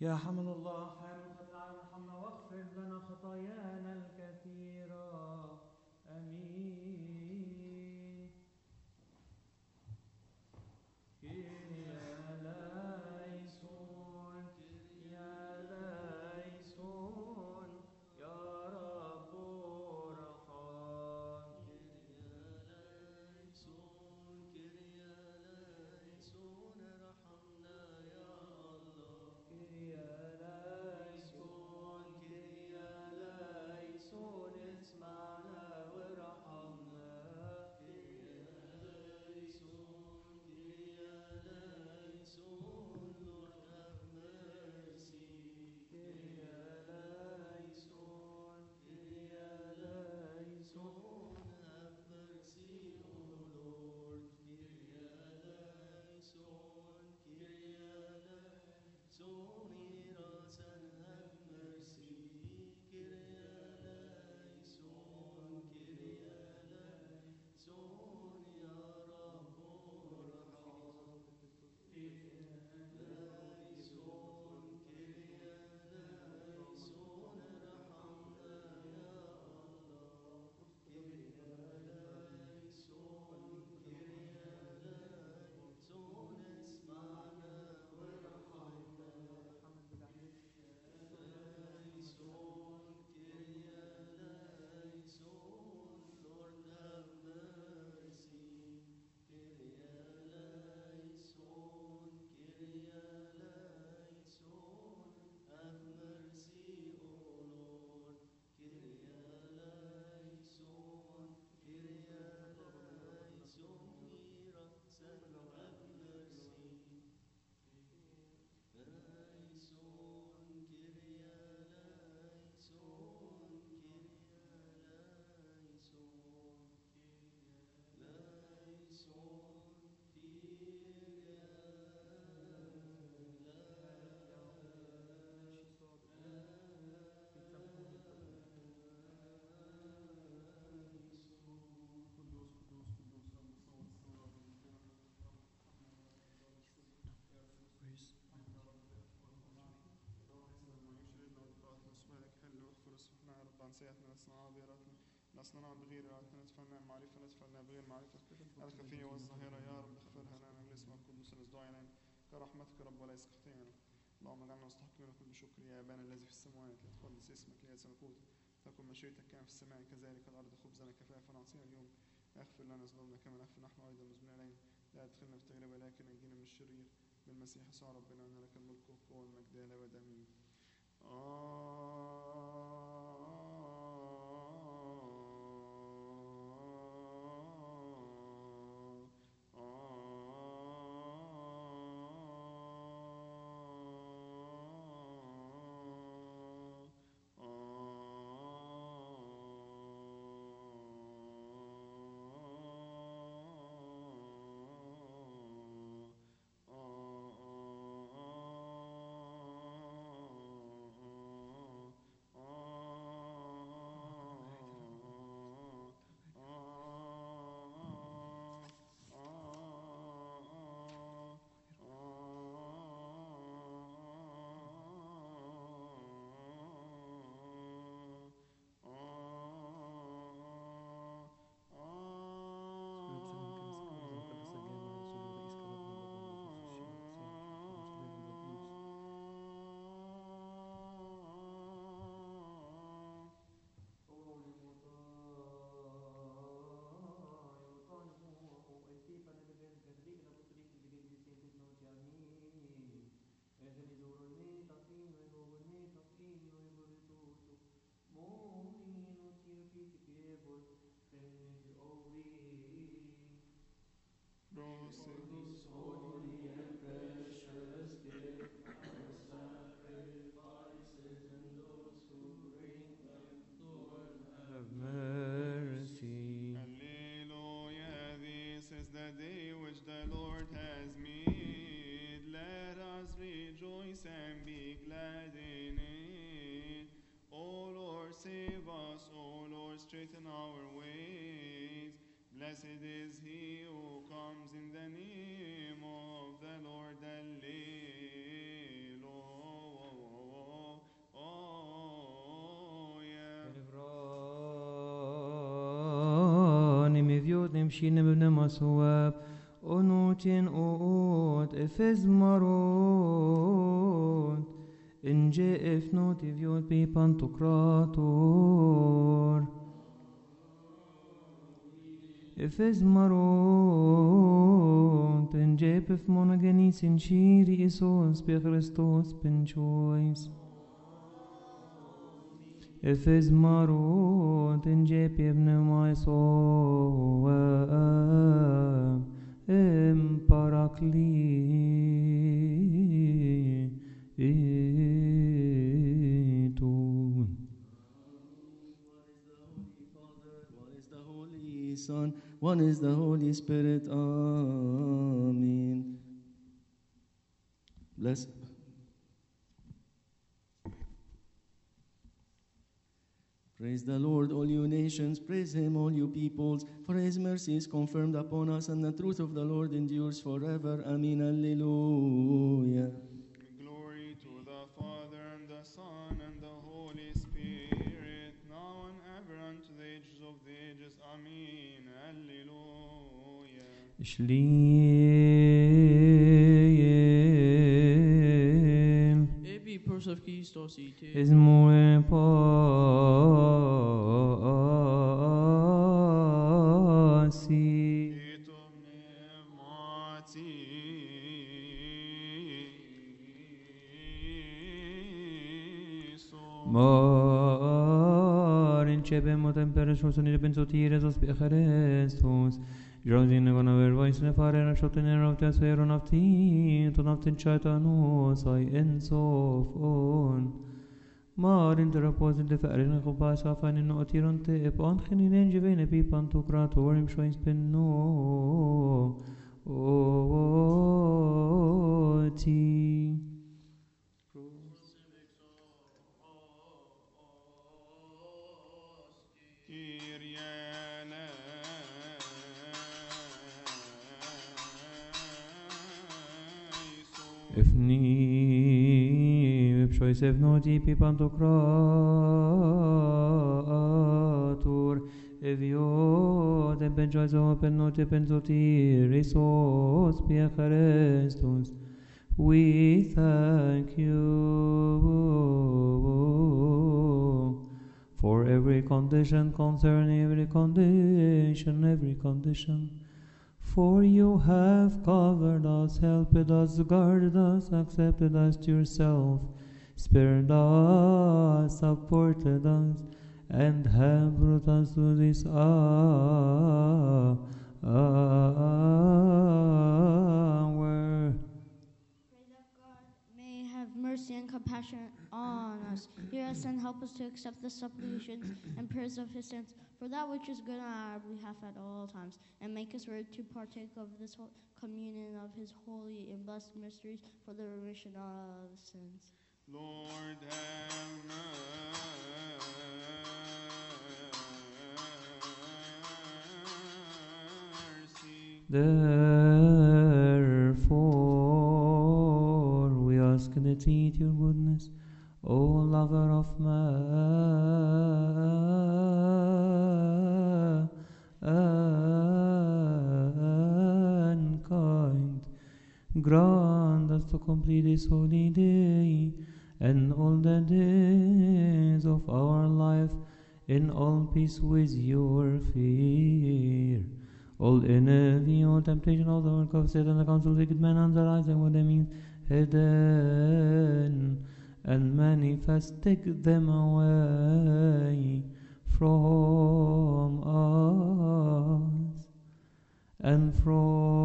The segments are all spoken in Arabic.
يا حمل الله حامل خطايا العالم ارحمنا واغفر لنا خطايانا الكثيرة. آمين. كيريا لايسون كيريا لايسون يا رب ارحم. كيريا لايسون كيريا لايسون اسمعنا وارحمنا. كيريا لايسون كيريا لايسون نصنع بغير رأتنا نتفنى معرفة نتفنى بغير معرفة الخفية والظاهرة يا رب اغفرها لنا بالاسم القدوس الازدعي لنا كرحمتك رب وليس خطيئنا. اللهم اجعلنا مستحقين كل شكر يا ابانا الذي في السماوات ليتقدس اسمك ليأتي ملكوتك تكن مشيئتك كما في السماء كذلك الارض. خبزنا كفافا نعطينا اليوم اغفر لنا ذنوبنا كما نغفر نحن ايضا المذنبين الينا لا تدخلنا في تجربة لكن نجينا من الشرير بالمسيح يسوع ربنا ان لك الملك والقوة والمجد الى الابد امين. Have mercy. Alleluia, this is the day which the Lord has made. Let us rejoice and be glad in it. O Lord, save us. O Lord, straighten our ways. Blessed is he who comes in the name of the Lord. Alleluia. شين بن مسواب أنوتين أوت إفز مرون إنجي إفنوت إفيوت بي بانتوكراتور إفز مرون تنجي بف مونغانيس إنشيري إسوس بخريستوس بنشويس إفز مرون تنجي بابن مايسو إم باراكليتون. One is the Holy Son, one is the Holy Spirit. Amen. Bless. Praise the Lord, all you nations. Praise him, all you peoples. For his mercy is confirmed upon us, and the truth of the Lord endures forever. Amen. Alleluia. Glory to the Father, and the Son, and the Holy Spirit, now and ever, unto the ages of the ages. Amen. Alleluia. Shliim Ebi purse of Christos ite. Ismue pasi Etum pneumatiso. Marin cebe motem peresus unire benzotires os Christus Jodin gonna ver voice ne fare na shoten in of tes veron of tin ton of tin chatanus I ensof on Marin der opposite de farin khubas afan in otiron te epon khinin jevene pi pantokrator im shoin spenno o ti Kyrie eleison. Ifni b'shois evnoti pi pantokrator eviot e benjoizo pennote penzoti risos pi Christus. We thank you for every condition, concerning every condition. For you have covered us, helped us, guarded us, accepted us to yourself, spared us, supported us, and have brought us to this hour. Pray that God may have mercy and compassion on us. Hear us and help us to accept the supplications and prayers of his saints for that which is good on our behalf at all times, and make us worthy to partake of this communion of his holy and blessed mysteries for the remission of sins. Lord have mercy. Therefore, we ask that eat your goodness, O lover of mankind, grant us to complete this holy day and all the days of our life in all peace with your fear. All envy, all temptation, all the work of Satan, the counsel of wicked men, and the lies and what they mean hidden, and manifest, take them away from us and from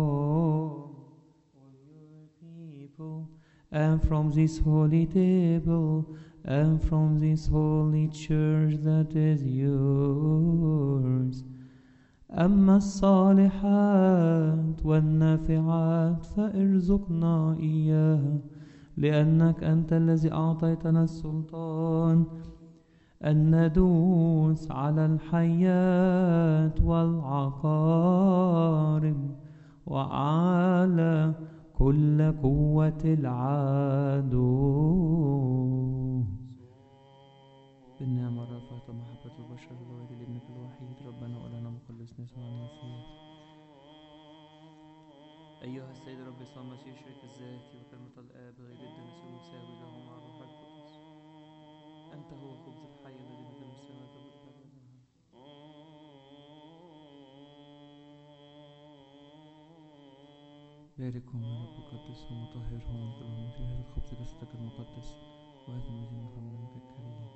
all your people, and from this holy table, and from this holy church that is yours. أما الصالحات والنافعات فارزقنا إياها، لأنك أنت الذي أعطيتنا السلطان أن ندوس على الحيات والعقارب وعلى كل قوة العدو. بالنعمة والرأفة ومحبة البشر الوالد لابنك الوحيد ربنا ولنا مخلصنا يسوع المسيح باركهم يا رب قدسهم وطهرهم من كل هم في هذا الخبز جسدك المقدس وهذا المزيد من خمرك الكريم.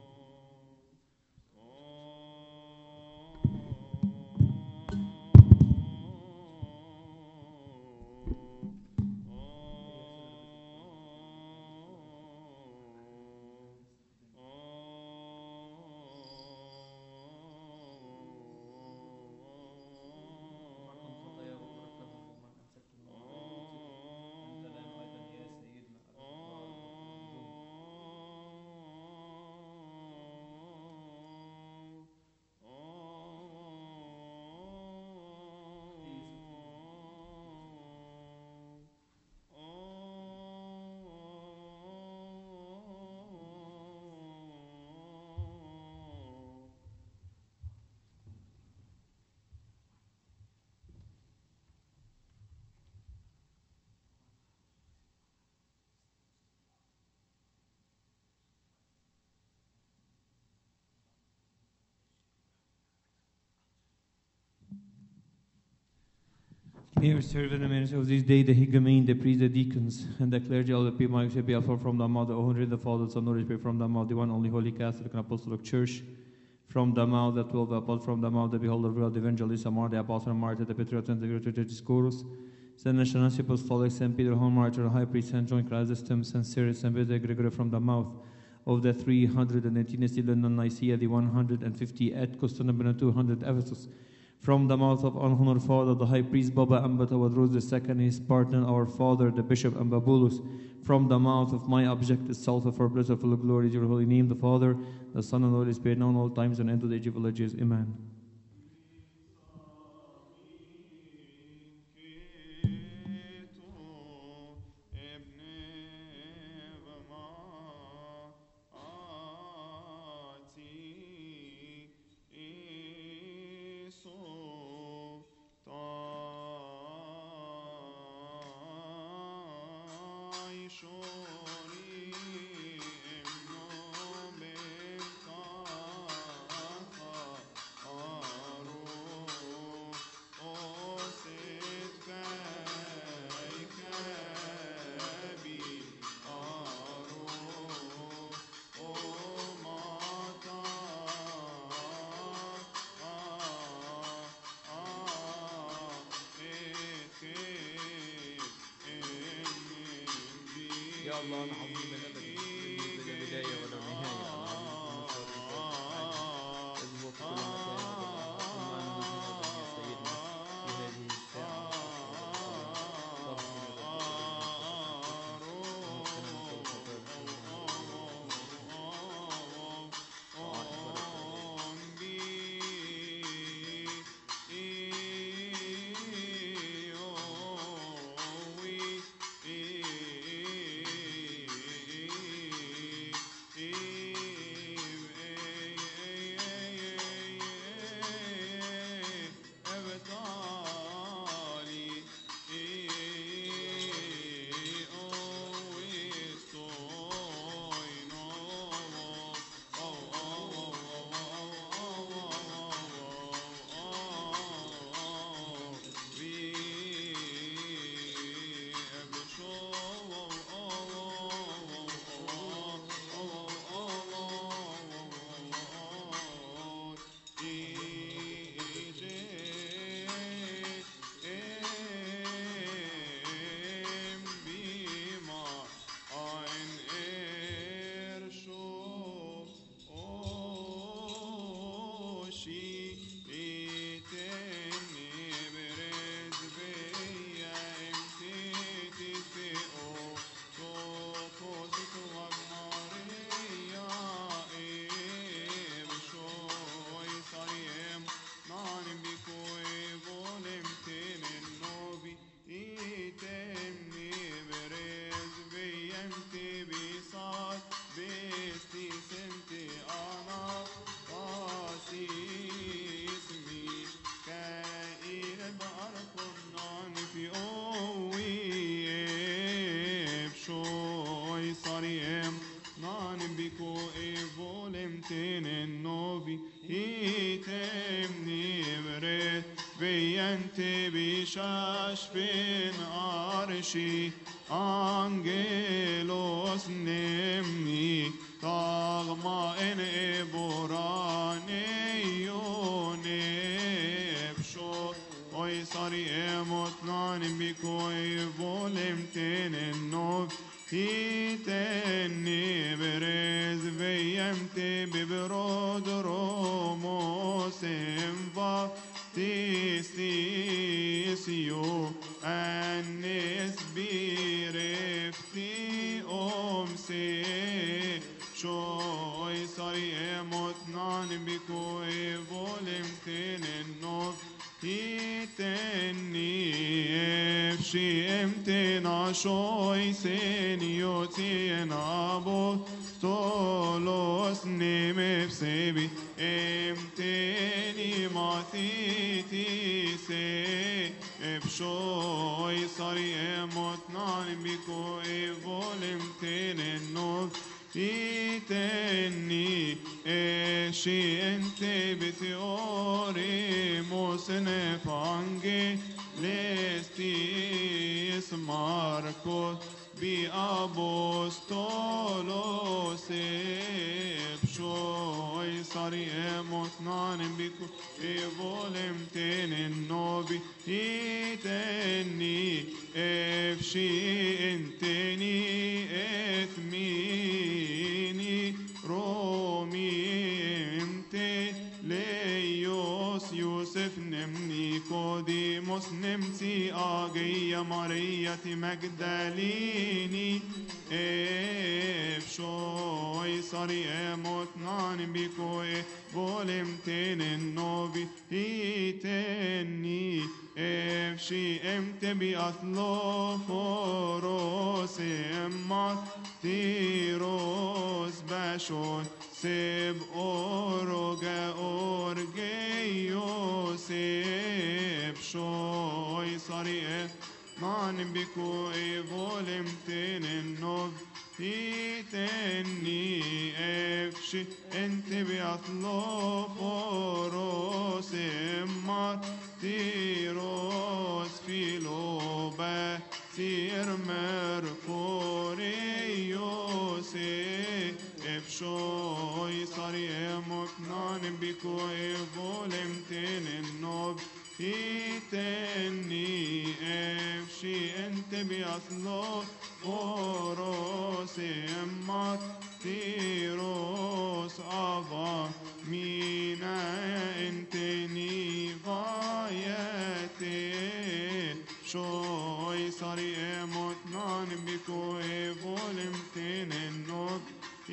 May we serve in the ministry of this day, the higamin, the priests, the deacons, and the clergy, all the people, my be offered from the mouth, the holy, the Father, Son, Holy Spirit, from the mouth, the one only holy Catholic and Apostolic Church, from the mouth, the 12 apostles, from the mouth, the beholder of God, the evangelist, Amar, the apostle, Martyr, the patriarch, and the great Discourse, Saint Nathanael, Apostolic, Saint Peter, Holy Martyr, High Priest, Saint John Chrysostom, Saint Cyril, Saint Peter, Gregory, from the mouth of the 318 Stylian Nicaea, the 150 at Constantinople, 200 Ephesus, from the mouth of our honored father, the high priest Baba Ambatawad II, his partner, our father, the bishop Ambabulus, from the mouth of my object, the salt of our blessed full of glory, your holy name, the Father, the Son, and the Holy Spirit, now in all times and into the age of all ages. Amen. يا الله العظيم الابدي الذي بلا بدايه ولا نهايه، العظيم المشهور الفاتح الذي هو في كل مكان وبالعالم يا سيدنا في هذه الساعه Viente bishash bin ar arshi angelos nemni tagma en eborane yonefsho oy sari emot nan bikoy volem tenen nov Titeni berez veyemte biberod romosem va tistisio anes birefti omse shoy sari emot nan bikoy volem tenen nov Titeni efshi emtena shoy senioti enabo stolos nemefsebi emteni matiti se efshoy sari emot nan biko evolem tenen nov Iteni eshi ente bitiori mosnefange lestis Marcos bi apostolos epshoi sari emot nanem biku evolem tenen novi iteni efshi enteni etmini romi ente leios Yosef nemni kodimos nemti ageya Mariyati Magdalini efshoi sari emot nanem bikoe volem tenen novi iteni efshi emte bi atlo foros emmat tiros bashon seb oroga orgeyo seb shoy sari man biku volem tenen nov iteni efshi ente bi atlo foros emmat tiros filoba sir mercurio se efshoy sari emot nanem biko volem tenen nov iteni efshi ente bi aslo foros emmat tiros ava mina enteni vayete shoy sari emot nanem biko volem tenen nov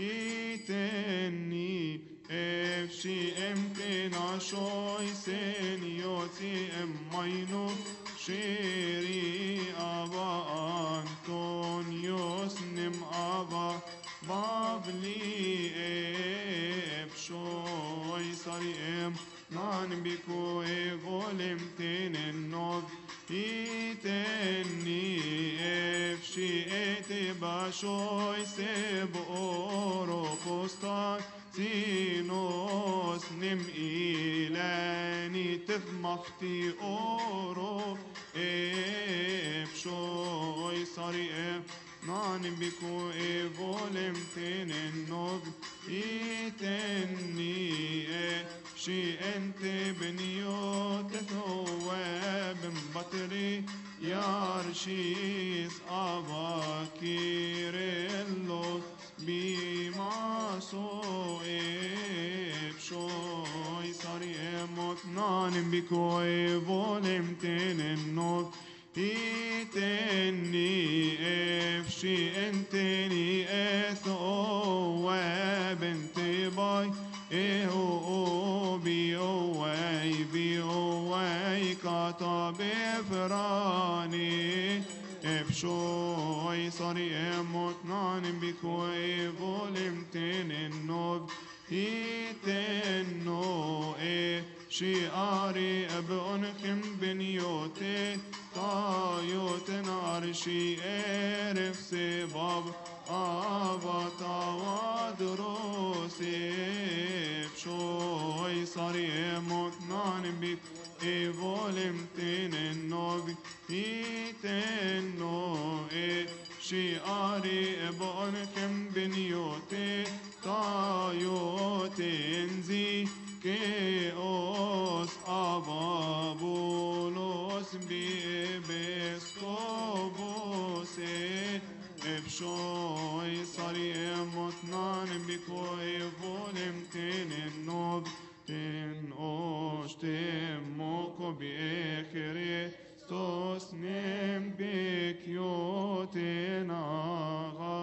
iteni efshi emtena shoy senioti emmainu shiri ava Antonios nim ava babli efshoy sari em nan biko volem tenen nov iteni efshi ete bashoy seb oro postat Sinos nim ilani tefmafti oro efshoy sari nanim biku volem tenen nov iteni efshi ente beniot thawab batri yarshis avakirellos bimaso efshoy sari emot nanim biku volem tenen nov iteni efshi enteni ethawab entibay bi kata befrani efshoy sari emot nanim bikoy volem tenen nov iteno shi'ari abunkim benyote tayoten arshi eref sebab avatawad efshoy sari emot nanim bikoy volem tenen nov iteno beniote tayotenzi keos ababulos biebeskobose efshoi sari emotnan bikoi volem tenen nob ten oshtem moko biekhere stos nem bekyoten aga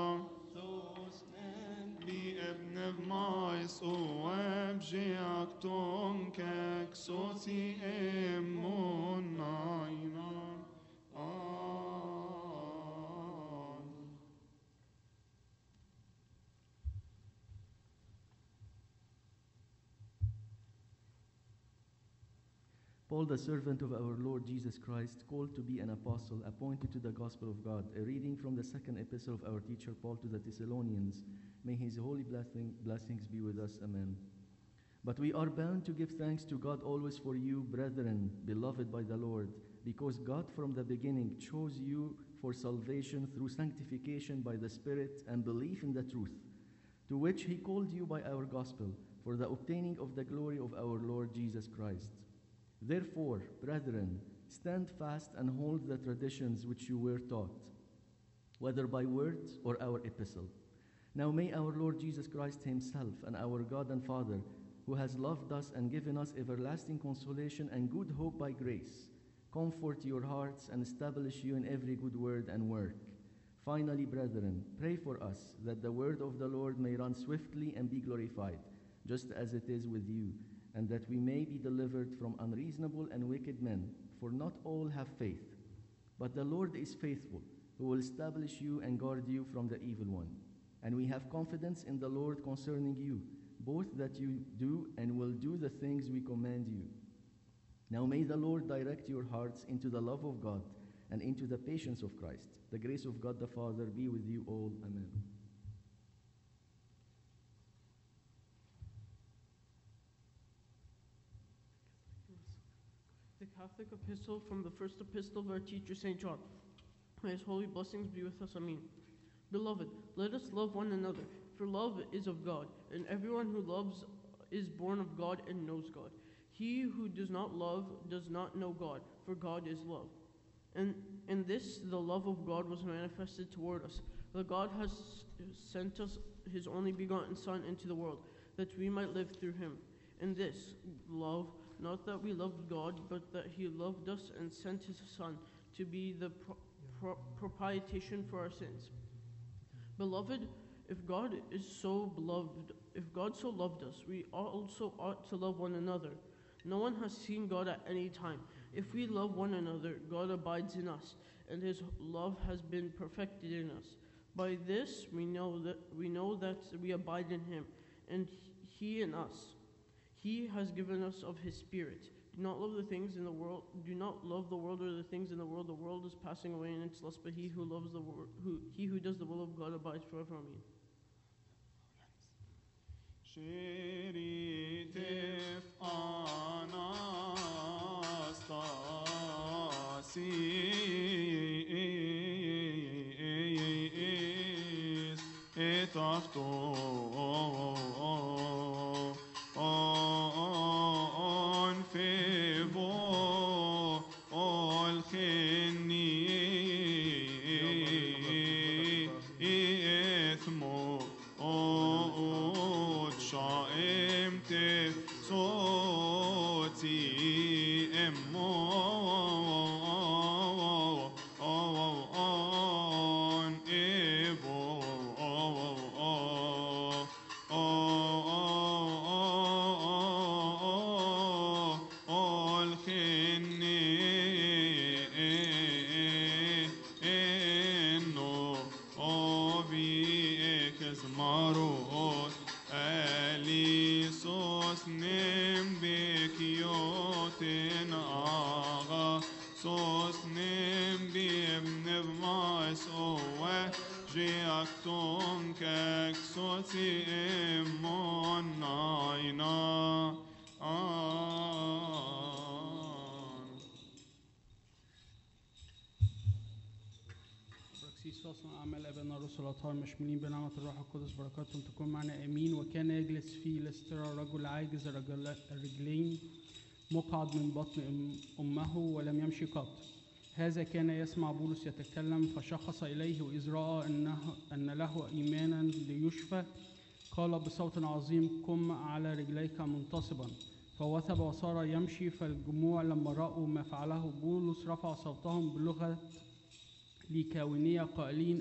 bi ebnev mais o abjeak ton kek sosi emon nainan Paul, the servant of our Lord Jesus Christ, called to be an apostle, appointed to the gospel of God. A reading from the second epistle of our teacher Paul to the Thessalonians. May his holy blessings be with us. Amen. But we are bound to give thanks to God always for you, brethren, beloved by the Lord, because God from the beginning chose you for salvation through sanctification by the Spirit and belief in the truth, to which he called you by our gospel, for the obtaining of the glory of our Lord Jesus Christ. Therefore, brethren, stand fast and hold the traditions which you were taught, whether by words or our epistle. Now may our Lord Jesus Christ himself and our God and Father, who has loved us and given us everlasting consolation and good hope by grace, comfort your hearts and establish you in every good word and work. Finally, brethren, pray for us that the word of the Lord may run swiftly and be glorified, just as it is with you, and that we may be delivered from unreasonable and wicked men, for not all have faith. But the Lord is faithful, who will establish you and guard you from the evil one. And we have confidence in the Lord concerning you, both that you do and will do the things we command you. Now may the Lord direct your hearts into the love of God and into the patience of Christ. The grace of God the Father be with you all. Amen. The Catholic Epistle from the first epistle of our teacher St. John. May his holy blessings be with us. Amen. Beloved, let us love one another, for love is of God, and everyone who loves is born of God and knows God. He who does not love does not know God, for God is love. And in this the love of God was manifested toward us, that God has sent us his only begotten Son into the world, that we might live through him. In this love, not that we loved God, but that he loved us and sent his Son to be the propitiation for our sins. Beloved, if God so loved us, we also ought to love one another. No one has seen God at any time. If we love one another, God abides in us, and his love has been perfected in us. By this we know that we abide in him, and he in us. He has given us of his Spirit. Do not love the things in the world. Do not love the world or the things in the world. The world is passing away in its lust, but he who does the will of God abides forever. Amen. Sheritif Anastasis etafto on fevo ol khini ethmo شائمت صوتي امو on evo all khini enno obi ekzmarot Alisos nem bekioten aga sos nem bibnev mais owe jiakton kek soti emon naina Braxis خلصنا أعمال أبائنا الرسل الأطهار مشمولين بنعمة الروح القدس بركاتهم تكون معنا آمين. وكان يجلس في لسترا رجل عاجز الرجلين مقعد من بطن أمه ولم يمشي قط. هذا كان يسمع بولس يتكلم فشخص إليه وإذ رأى أن له إيمانا ليشفى قال بصوت عظيم قم على رجليك منتصبا فوثب وصار يمشي. فالجموع لما رأوا ما فعله بولس رفع صوتهم بلغة ليكاونية قائلين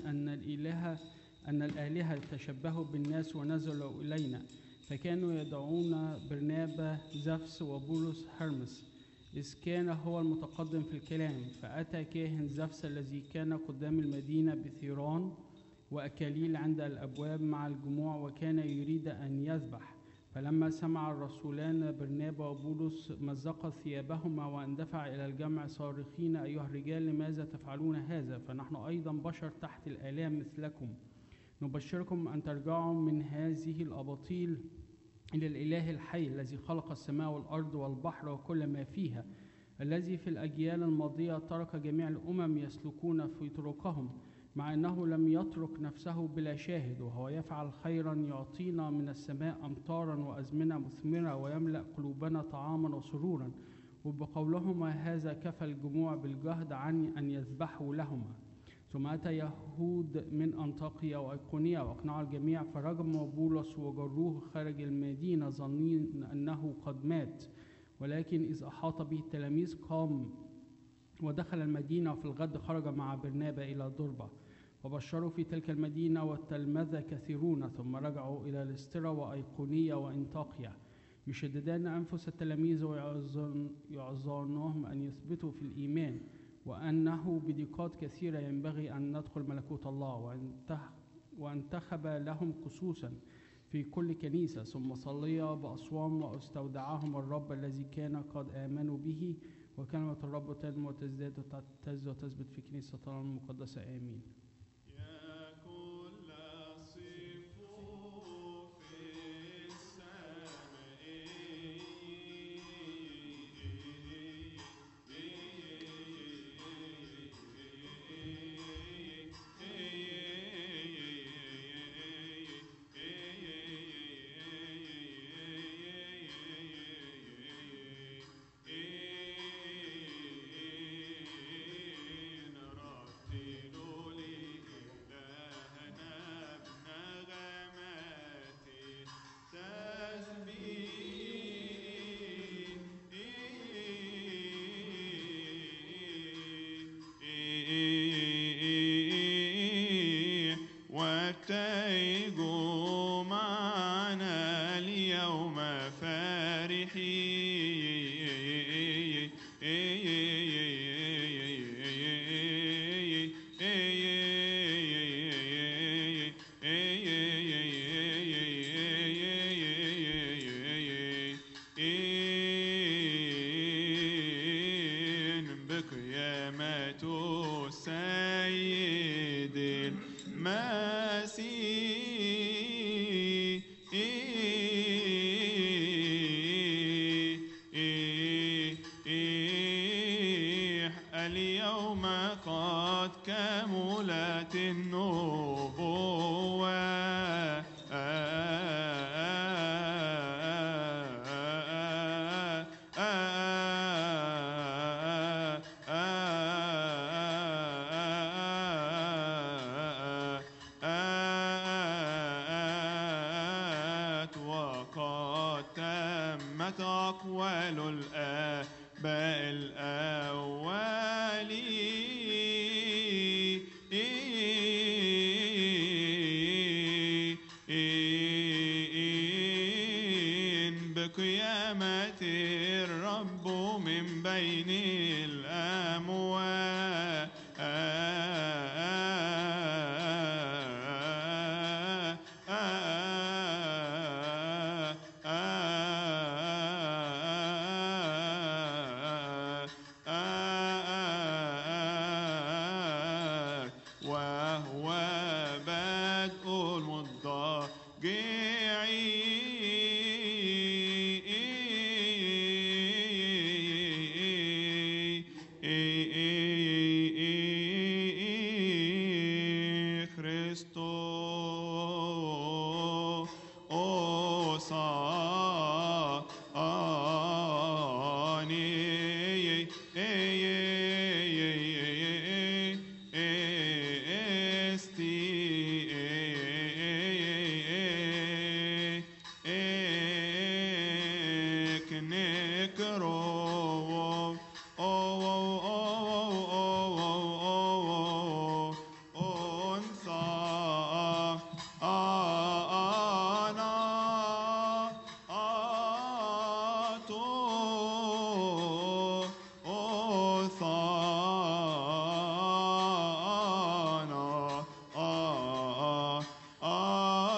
أن الآلهة تشبهوا بالناس ونزلوا إلينا. فكانوا يدعون برنابا زفس وبولس هرمس إذ كان هو المتقدم في الكلام. فأتى كاهن زفس الذي كان قدام المدينة بثيران وأكاليل عند الأبواب مع الجموع وكان يريد أن يذبح. فلما سمع الرسولان برنابا وبولس مزق ثيابهما واندفع إلى الجمع صارخين أيها الرجال لماذا تفعلون هذا؟ فنحن أيضا بشر تحت الآلام مثلكم. نبشركم أن ترجعوا من هذه الأباطيل إلى الإله الحي الذي خلق السماء والأرض والبحر وكل ما فيها، الذي في الأجيال الماضية ترك جميع الأمم يسلكون في طرقهم، مع أنه لم يترك نفسه بلا شاهد، وهو يفعل خيرا يعطينا من السماء أمطارا وأزمنة مثمرة ويملأ قلوبنا طعاما وسرورا. وبقولهما هذا كفى الجموع بالجهد عن أن يذبحوا لهما. ثم أتى يهود من أنطاكيا وأيقونيا وأقنعوا الجميع فرجموا بولس وجروه خارج المدينة ظنين أنه قد مات. ولكن إذ أحاط به التلاميذ قام ودخل المدينة وفي الغد خرج مع برنابا إلى دربة وبشروا في تلك المدينة والتلمذة كثيرون. ثم رجعوا إلى لسترا وأيقونية وأنطاكيا يشددان أنفس التلاميذ ويعظونهم أن يثبتوا في الإيمان وأنه بضيقات كثيرة ينبغي أن ندخل ملكوت الله. وانتخب لهم خصوصا في كل كنيسة. ثم صلي بأصوام واستودعهم الرب الذي كان قد آمنوا به. وكلمة الرب تنمو وتزداد وتعتز وتثبت في كنيسة الله المقدسة آمين. وابتهجوا معنا اليوم فرحين بقيامة السيد المسيح اليوم قد كملت النبوة وقد تمت أقوال الآباء الأولين بقيامة الرب من بين الأموات وهو بدء المضطجعين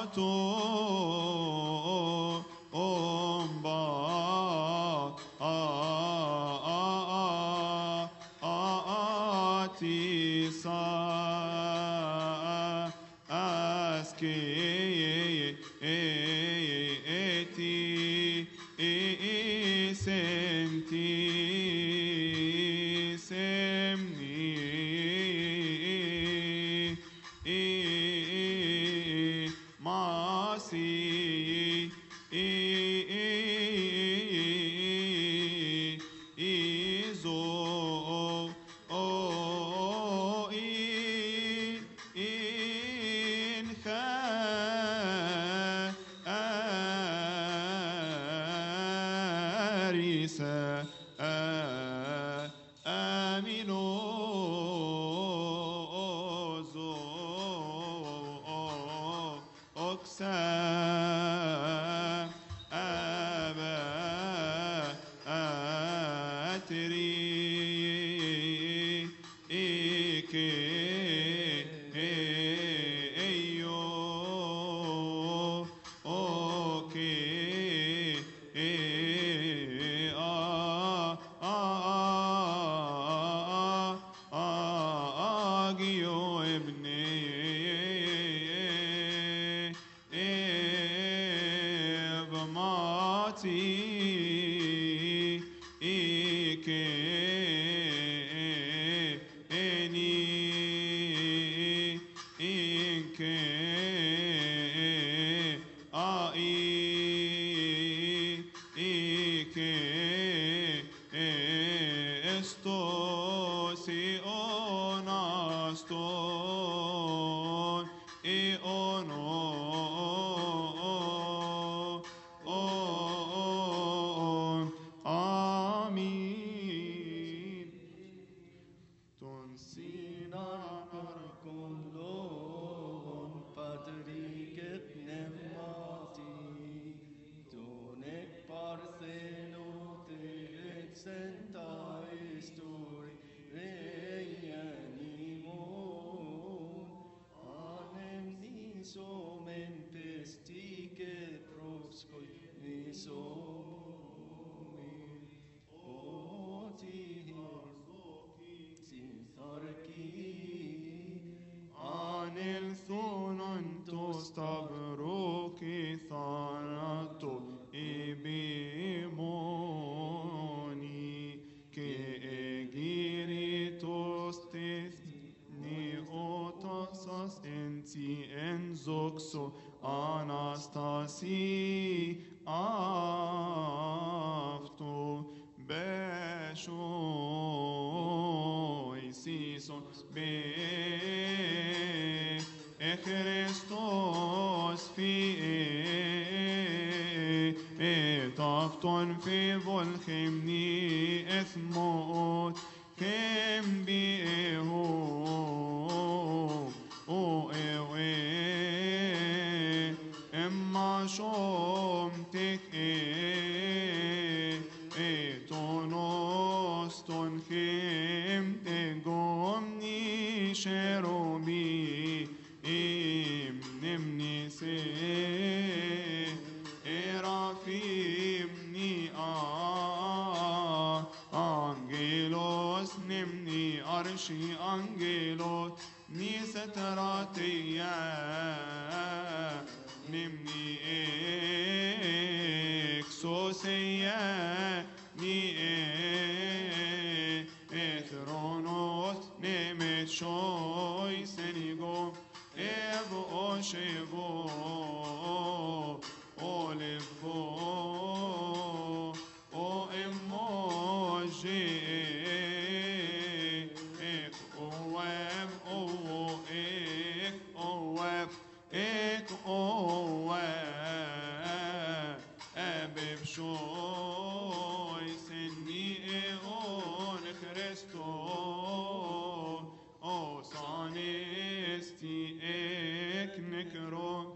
Cristo, o sanesti ek nekro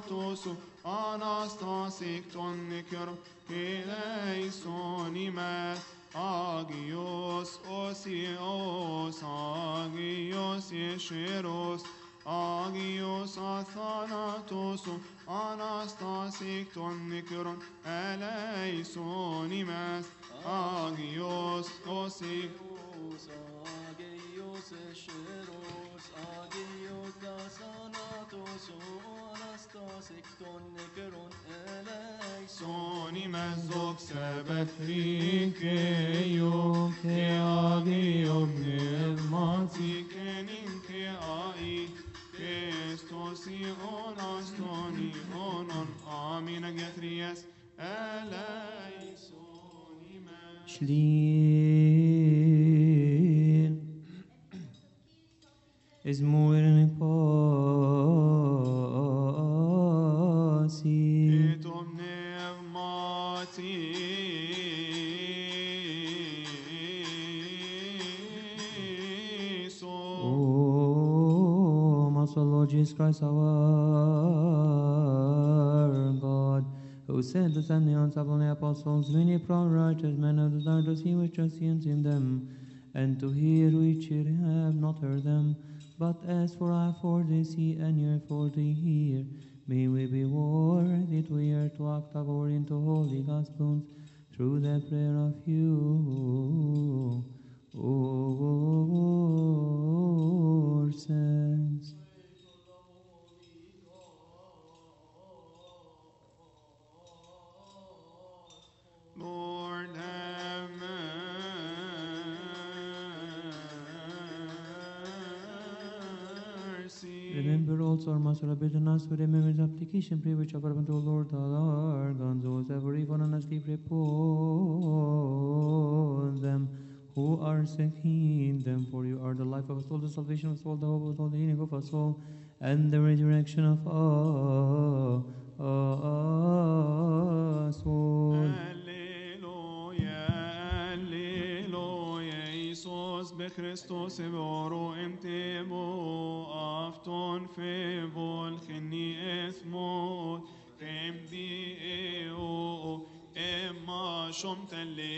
thanatos anastasik ton nikr eleisonimas agios osios agios yesheros agios athanatos anastasik ton nikr eleisonimas agios osios Agios Escheros, Agios Dasanatos, Anastasik ton Nikeron eleison. Soni mezzok szebet rikejom, ke agiom pneumatiken ke ai, Christosi onastoni onon, amin agetries eleisoni men. Schliel is more than a pasi. Etom pneumatiso. Oh, Master Lord Jesus Christ, our God, who said to send the unstoppable apostles, many proud righteous men have desired to see which trust in them, and to hear which ye have not heard them. But as for I for they see, and ye for they hear, may we be worthy to hear to act according to holy gospels, through the prayer of you, our saints. Lord have mercy. Remember also our Master abidden us to remember his application, pray which of our Lord our God, those every one on us sleep repose them who are sick, heal them, for you are the life of us all, the salvation of us all, the hope of us all, the healing of us all, and the resurrection of us all. Alleluia, alleluia, Iisus بخريستوس بورو امتبو أفتون في volchini اسموت كم دي او اما شمت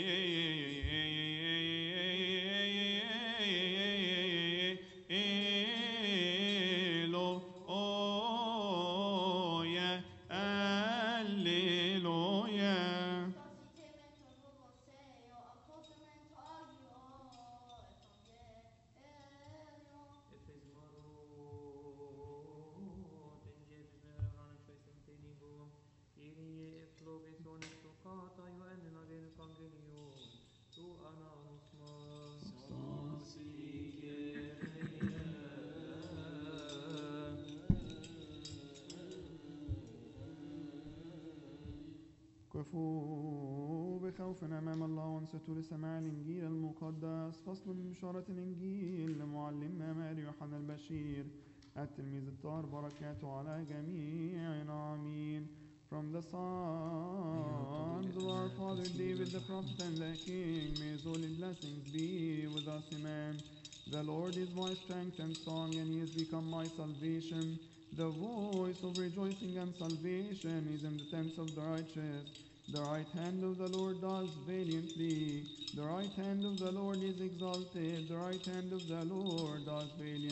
كفوا بخوف أمام الله وانصتوا لسماع الإنجيل المقدس. فصل من بشارة الإنجيل لمعلمنا ماري يوحنا البشير التلميذ الطاهر بركاته على جميعنا آمين. From the sons of our father David the prophet and the king, may his holy blessings be with us, amen. The Lord is my strength and song, and he has become my salvation. The voice of rejoicing and salvation is in the tents of the righteous. The right hand of the Lord does valiantly. The right hand of the Lord is exalted. The right hand of the Lord does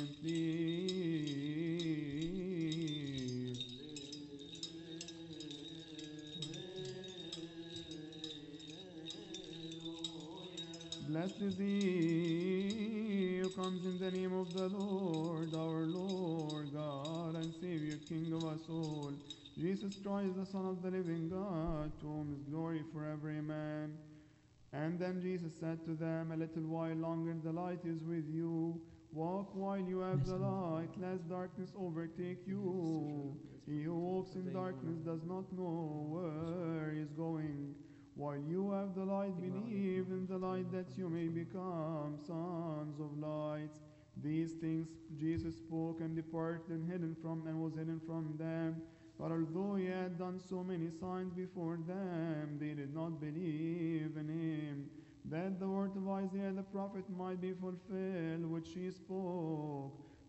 valiantly. Blessed is he who comes in the name of the Lord, our Lord, God and Savior, King of us all. Jesus Christ, the Son of the living God, to whom is glory forever, amen. And then Jesus said to them, a little while longer the light is with you. Walk while you have the light, lest darkness overtake you. He who walks in darkness does not know where he is going. While you have the light, believe in the light, that you may become sons of light. These things Jesus spoke and departed and was hidden from them. But although he had done so many signs before them, they did not believe in him, that the word of Isaiah the prophet might be fulfilled, which he spoke.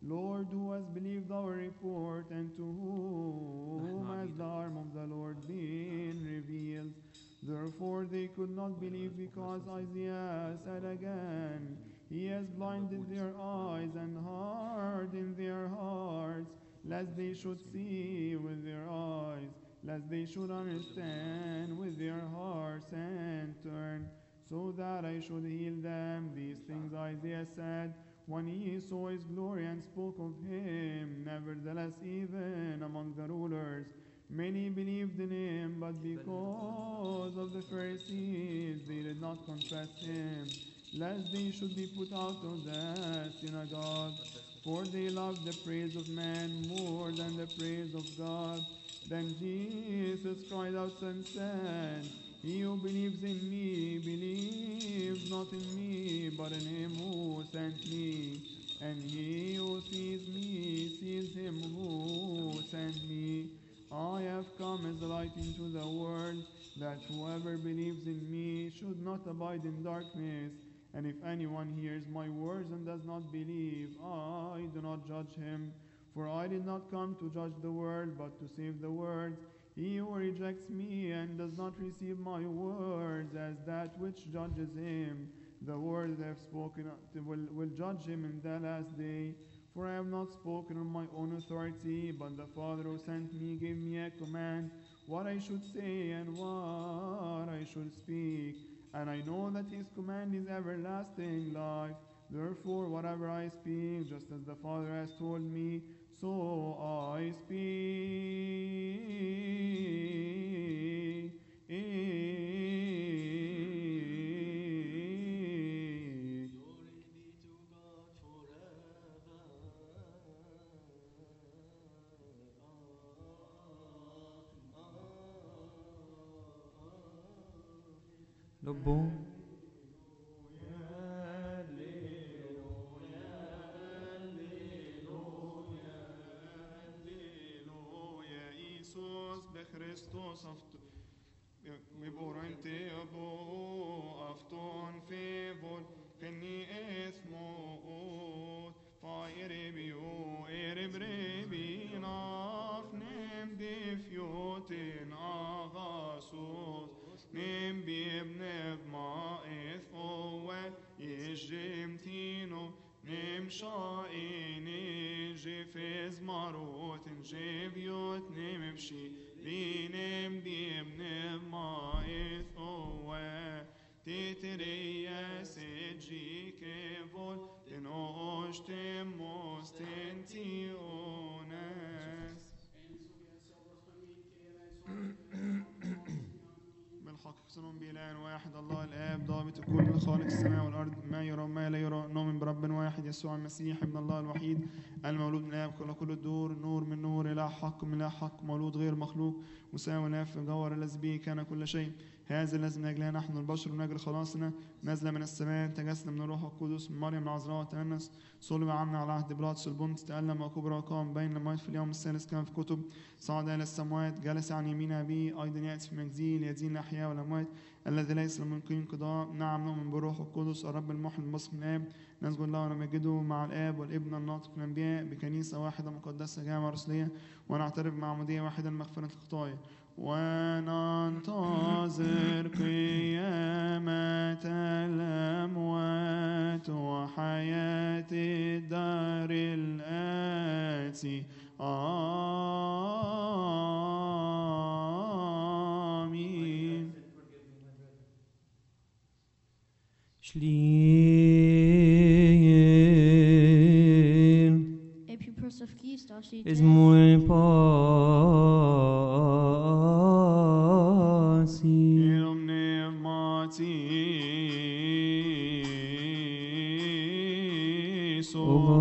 Lord, who has believed our report, and to whom has the arm of the Lord been revealed? Therefore they could not believe, because Isaiah said again, He has blinded their eyes and hardened their hearts, lest they should see with their eyes, lest they should understand with their hearts and turn, so that I should heal them. These things Isaiah said when he saw his glory and spoke of him. Nevertheless, even among the rulers, many believed in him, but because of the Pharisees, they did not confess him, lest they should be put out of the synagogue. For they loved the praise of man more than the praise of God. Then Jesus cried out and said, He who believes in me believes not in me, but in him who sent me. And he who sees me sees him who sent me. I have come as a light into the world, that whoever believes in me should not abide in darkness. And if anyone hears my words and does not believe, I do not judge him. For I did not come to judge the world, but to save the world. He who rejects me and does not receive my words as that which judges him, the words I have spoken will judge him in the last day. For I have not spoken on my own authority, but the Father who sent me gave me a command, what I should say and what I should speak. And I know that his command is everlasting life. Therefore, whatever I speak, just as the Father has told me, so I speak. لبوا Christos vi bor inte bo afton favor penni esmo fire bio brebi nafnem defiotin agasos nem bibnev ma ethowe yejemtino nem shaini jefez marot jeviot nem bshi Vinem bimnem maith owe Titreia sedji kevol Tenoshtem mostentiones بالحق اقسم بإله واحد الله الآب ضابط الكل خالق السماء والأرض ما يرى وما لا يرى نؤمن برب واحد يسوع المسيح ابن الله الوحيد المولود من الآب كل الدور نور من نور إله حق من إله حق مولود غير مخلوق مساوي له في الجوهر الذي به كان كل شيء هذا الذي من أجلنا نحن البشر من أجل خلاصنا نزل من السماء تجسد من الروح القدس من مريم العذراء تأنس صلب عنا على عهد بيلاطس البنطي تألم وكبر وقام بين الموت في اليوم الثالث كما في كتب صعد إلى السماوات جلس عن يمين أبيه أيضا يأتي في مجده ليدين الأحياء والأموات الذي ليس له منقذ انقضاء نعم نؤمن بالروح القدس الرب المحيي المبث من الآب نسجد له ونمجده مع الآب والابن الناطق من الأنبياء بكنيسة واحدة مقدسة جامعة رسولية ونعترف بمعمودية واحدة لمغفرة الخطايا وننتظر قيامة الأموات وحياة الدار الآتي آمين Schliel Epipros of Christos, is muy pasi. O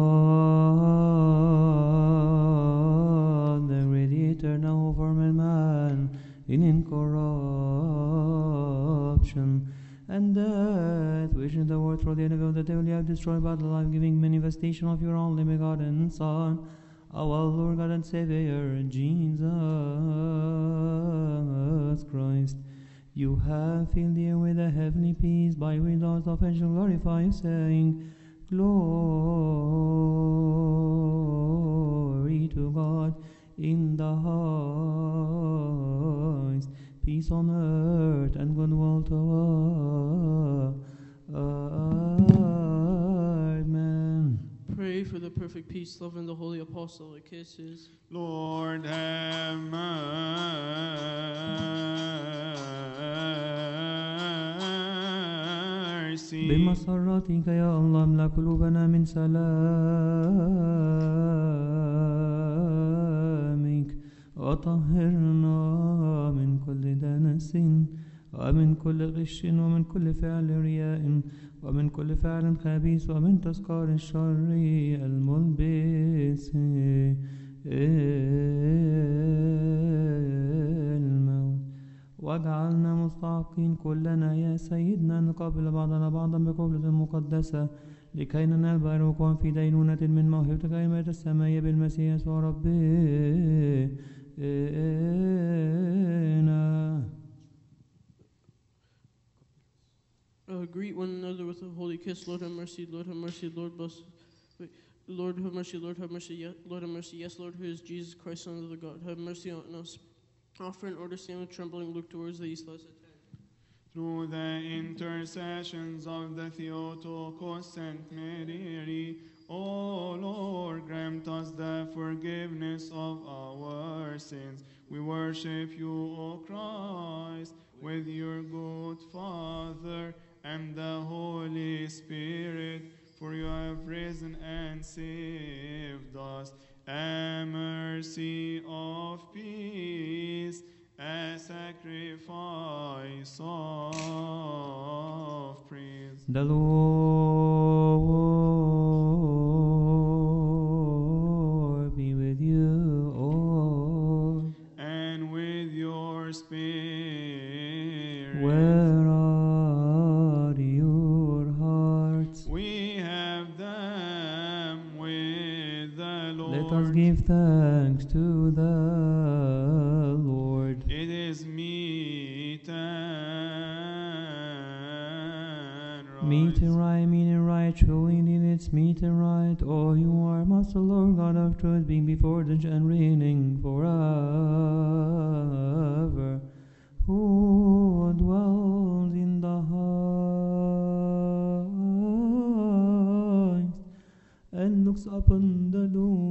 God, the Creator now formed man in incorruption, and death, which in the world through the enemy of the devil you have destroyed by the life-giving manifestation of your only begotten Son, our Lord God and Savior, Jesus Christ. You have filled the air with a heavenly peace, by which those of angels glorify you, saying, Glory to God in the highest, peace on earth and goodwill toward men. Pray for the perfect peace, love, and the holy apostolic kisses. Lord have mercy. بمسراتك يا الله املأ قلوبنا من سلامك وطهرنا من كل دنس ومن كل غش ومن كل فعل رياء ومن كل فعل خبيث ومن تذكار الشر الملبس الموت واجعلنا مستحقين كلنا يا سيدنا نقابل بعضنا بعضا بقبلة مقدسة لكي ننال بر وقوع في دينونة من موهبتك كلمة السماء بالمسيح يسوع ربنا. Greet one another with a holy kiss. Lord have mercy, Lord have mercy, Lord bless. Wait. Lord have mercy, Lord have mercy, Lord have mercy. Yes, Lord, who is Jesus Christ, Son of the God. Have mercy on us. Offer in order, stand with trembling, look towards the east. Let us attend. Through the intercessions of the Theotokos Saint Mary, O Lord, grant us the forgiveness of our sins. We worship you, O Christ, with your good Father and the Holy Spirit, for you have risen and saved us. A mercy of peace, a sacrifice of praise. The Lord be with you all. And with your spirit. Where are your hearts? We have them with the Lord. Let us give thanks to the Lord. It is meet and right. Meet and right, meet and right, truly indeed it's meet and right. Oh, you are Master Lord, God of truth, being before the and reigning forever. Who dwells in the heights and looks upon the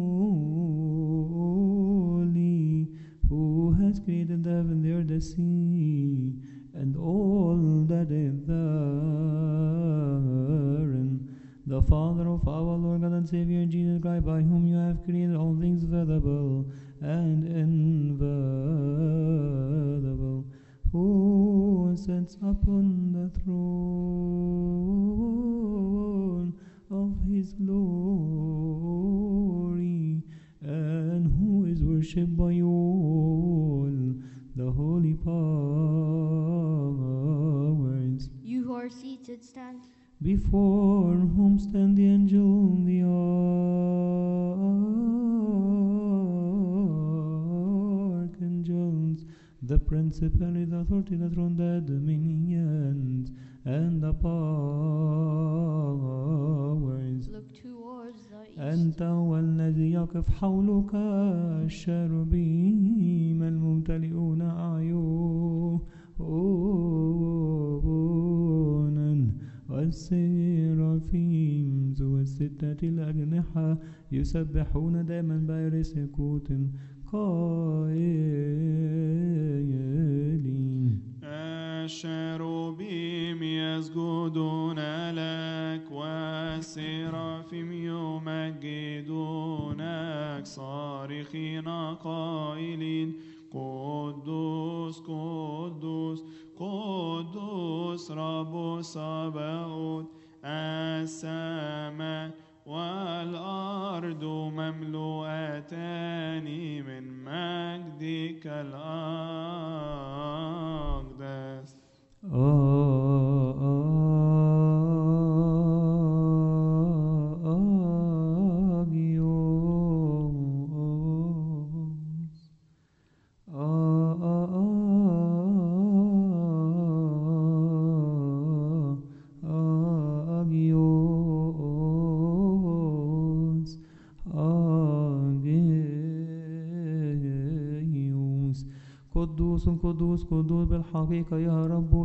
lowly, who has created the heaven, the earth, the sea, and all that is therein. The Father of our Lord God and Savior Jesus Christ, by whom you have created all things visible and invisible, who sits upon the throne of his glory, and who is worshipped by all the holy powers, You who are seated, stand. before whom stand the angel, the archangels, the principalities, the authority, the throne, the dominions, and the powers. Look towards the east. أنت هو الذي يقف حولك الشربيم الممتلئون أعينا والسيرافيم ذو الستة الأجنحة يسبحون دائما بغير سكوت قائلين. الشروبيم يسجدون لك والسرافيم يمجدونك صارخين قائلين قدوس قدوس قدوس رب صباوت. السماء والأرض مملوءتان من مجدك الأقدس. قدوس قدوس قدوس بالحقيقة يا رب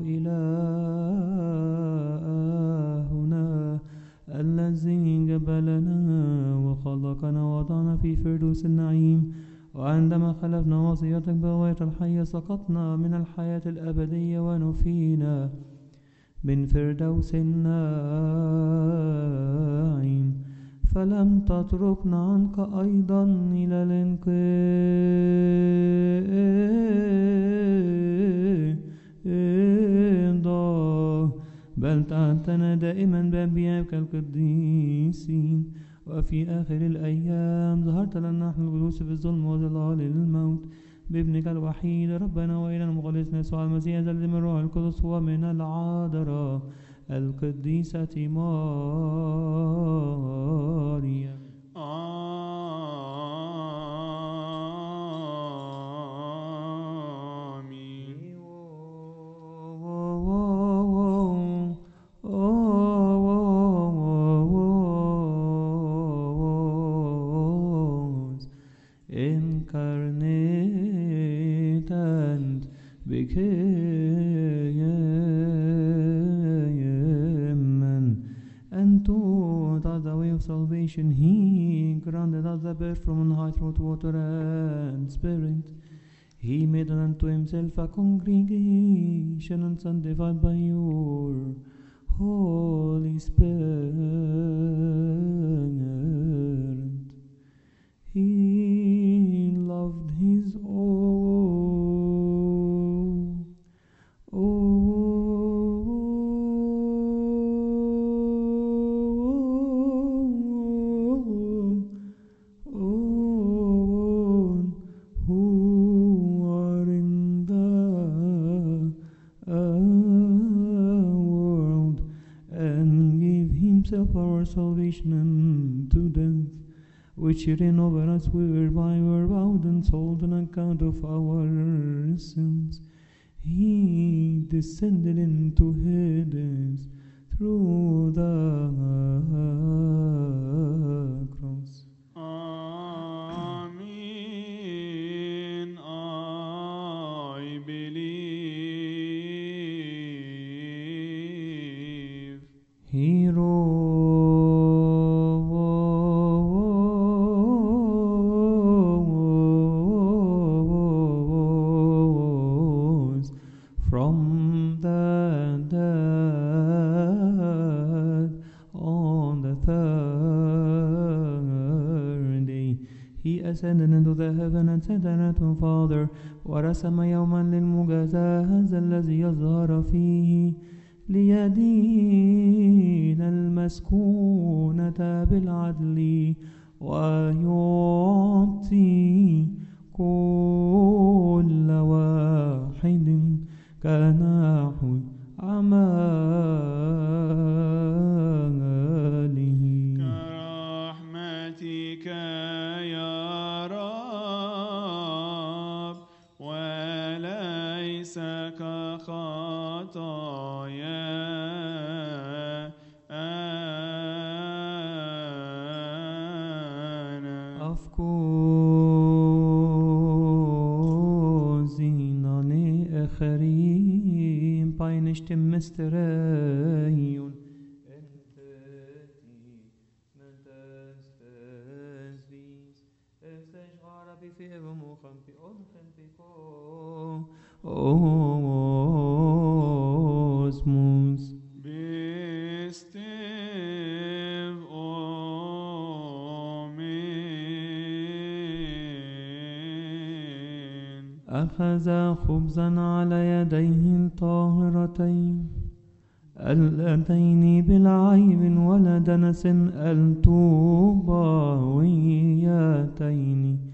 إلهنا الذي جبلنا وخلقنا ووضعنا في فردوس النعيم. وعندما خلفنا وصيتك بغاية الحياة سقطنا من الحياة الأبدية ونفينا من فردوس النعيم، فلم تتركنا عنك أيضا إلى الانقضاء، بل تعتنا دائما بأنبيائك القديسين. وفي آخر الأيام ظهرت لنا نحن الجلوس في الظلم وظلال الموت بابنك الوحيد ربنا وإلى مخلصنا يسوع المسيح الذي من الروح القدس ومن العذراء القديسة مريم. Incarnate and became man, and taught us the way of salvation. He granted us the birth from on high through water and spirit. He made unto himself a congregation and sanctified by your Holy Spirit. He loved his own who are in the world, and gave himself our salvation unto death, which reign over us, whereby we were bowed and sold on account of our sins. He descended into Hades through the cross. Amen. I believe. He rose from the dead on the third day. He ascended into the heaven and said unto Father, ورسم يوما للمجازاة هذا الذي يظهر فيه ليدين المسكونة بالعدل ويعطي كل واحد كنحو عمله. كرحمتك يا رب وليس كخطايانا. أفكوزيناني أخرين باينشتم مستريون Osmos. Bestev Amen. أخذ خبزا على يديه الطاهرتين اللتين بالعيب ولا دنس الطوباويتين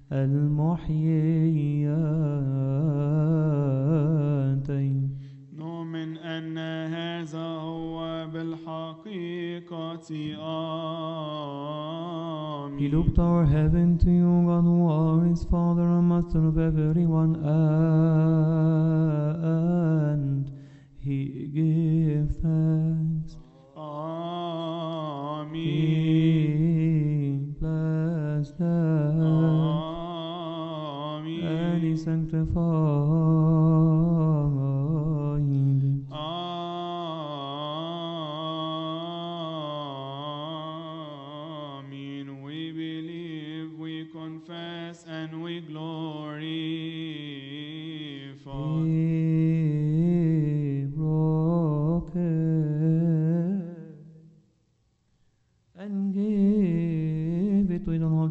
المحييتين. نؤمن أن هذا هو بالحقيقة آمين. He looked toward heaven to you, God, who are his Father and Master of everyone, and he gave thanks. Amen. He blessed them, and he sanctified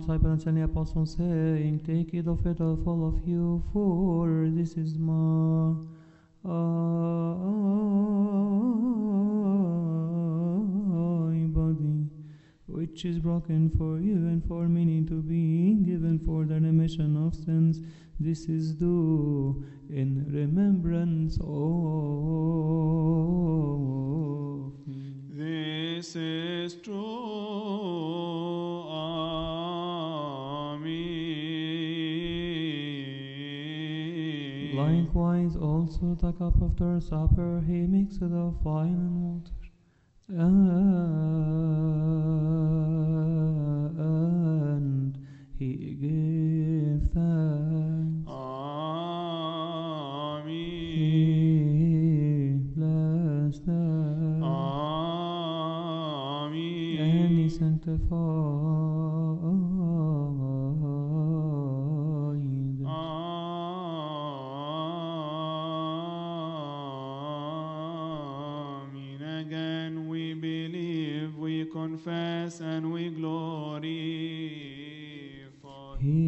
disciples and the apostles, saying, Take heed of it of all of you, for this is my body, which is broken for you and for many to be given for the remission of sins. This is do in remembrance of me. This is true. Amen. Likewise, also the cup after supper, he mixed of wine and water. And he gave thanks. Amen. He blessed them. Amen. And he sanctified them. Amen. Again we believe, we confess, and we glorify. He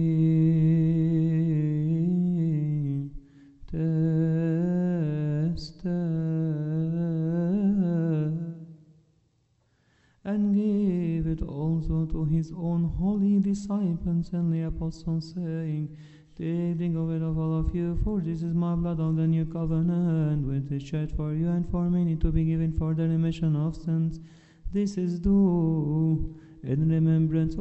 tested and gave it also to his own holy disciples and the apostles, saying, Take of it of all of you, for this is my blood of the new covenant, which is shed for you and for many to be given for the remission of sins. This is do in remembrance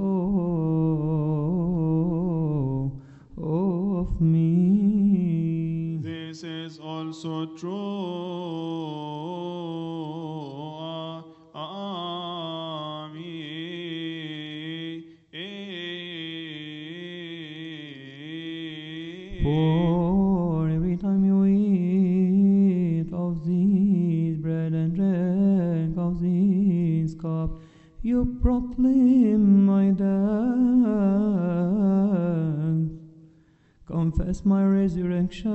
of me. This is also true. For every time you eat of this bread and drink of this cup, you proclaim my death. Confess my resurrection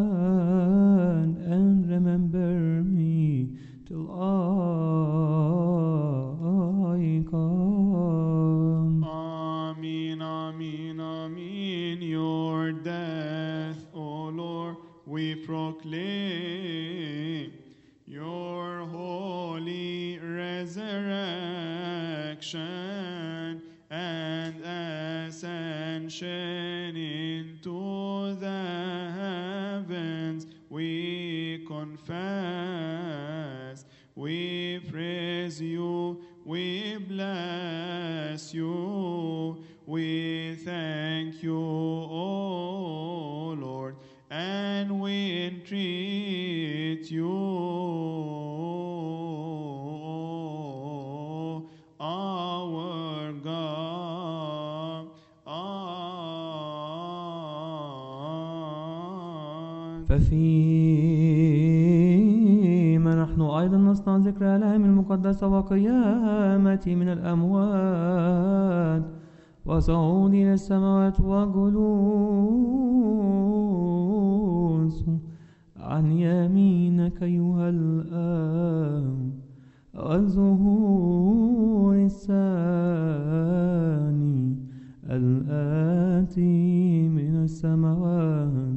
and remember me till I come. Amen, amen, amen. Your death, O Lord, we proclaim. Your holy resurrection and ascension into the heavens, we confess. We praise you, we bless you, we thank you, O Lord, and we entreat you, our God. ففيما نحن أيضا نصنع ذكر آلام المقدسة وقيامتي من الأموات وصعود إلى السماوات وجلوس عن يمينك أيها الآب والظهور الثاني الآتي من السماوات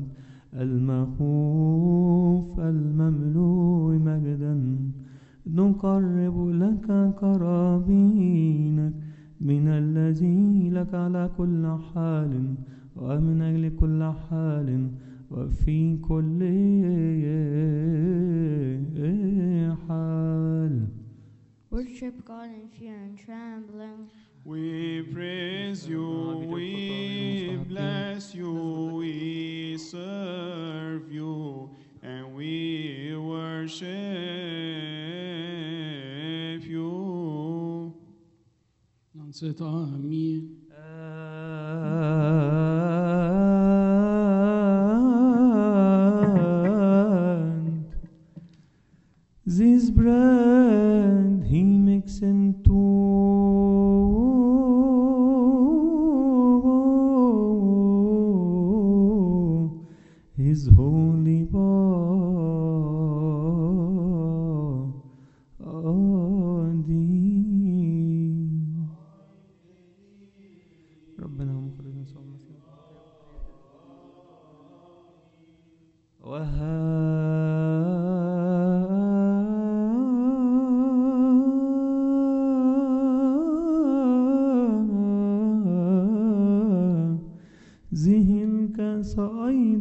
المخوف المملوء مجدا نقرب لك قرابينك من الذي لك على كل حال ومن أجل كل حال وفي كل حال. Worship God in fear and trembling. We praise you, we bless you, we serve you, and we worship you. ننصت آمين. And this bread he makes into his holy body.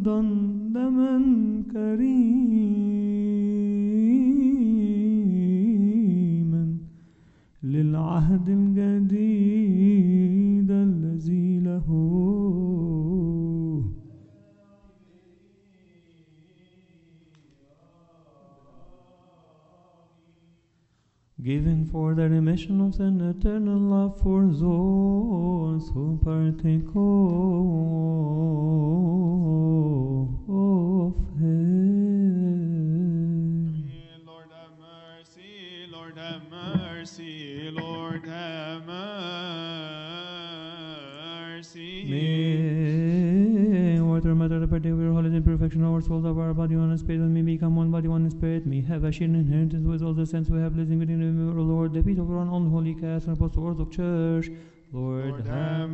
أيضا دما كريما للعهد الجديد الذي له given for the remission of sin, eternal love for those who partake of him. Lord have mercy, Lord have mercy, Lord have mercy. May water matter the particular holiness and perfection of our soul, of our body, one spirit, and may become one body, one spirit, may have a shared inheritance with all the saints we have living within him, O Lord, the peace of our own holy Catholic and Apostle Orthodox Church. Lord, have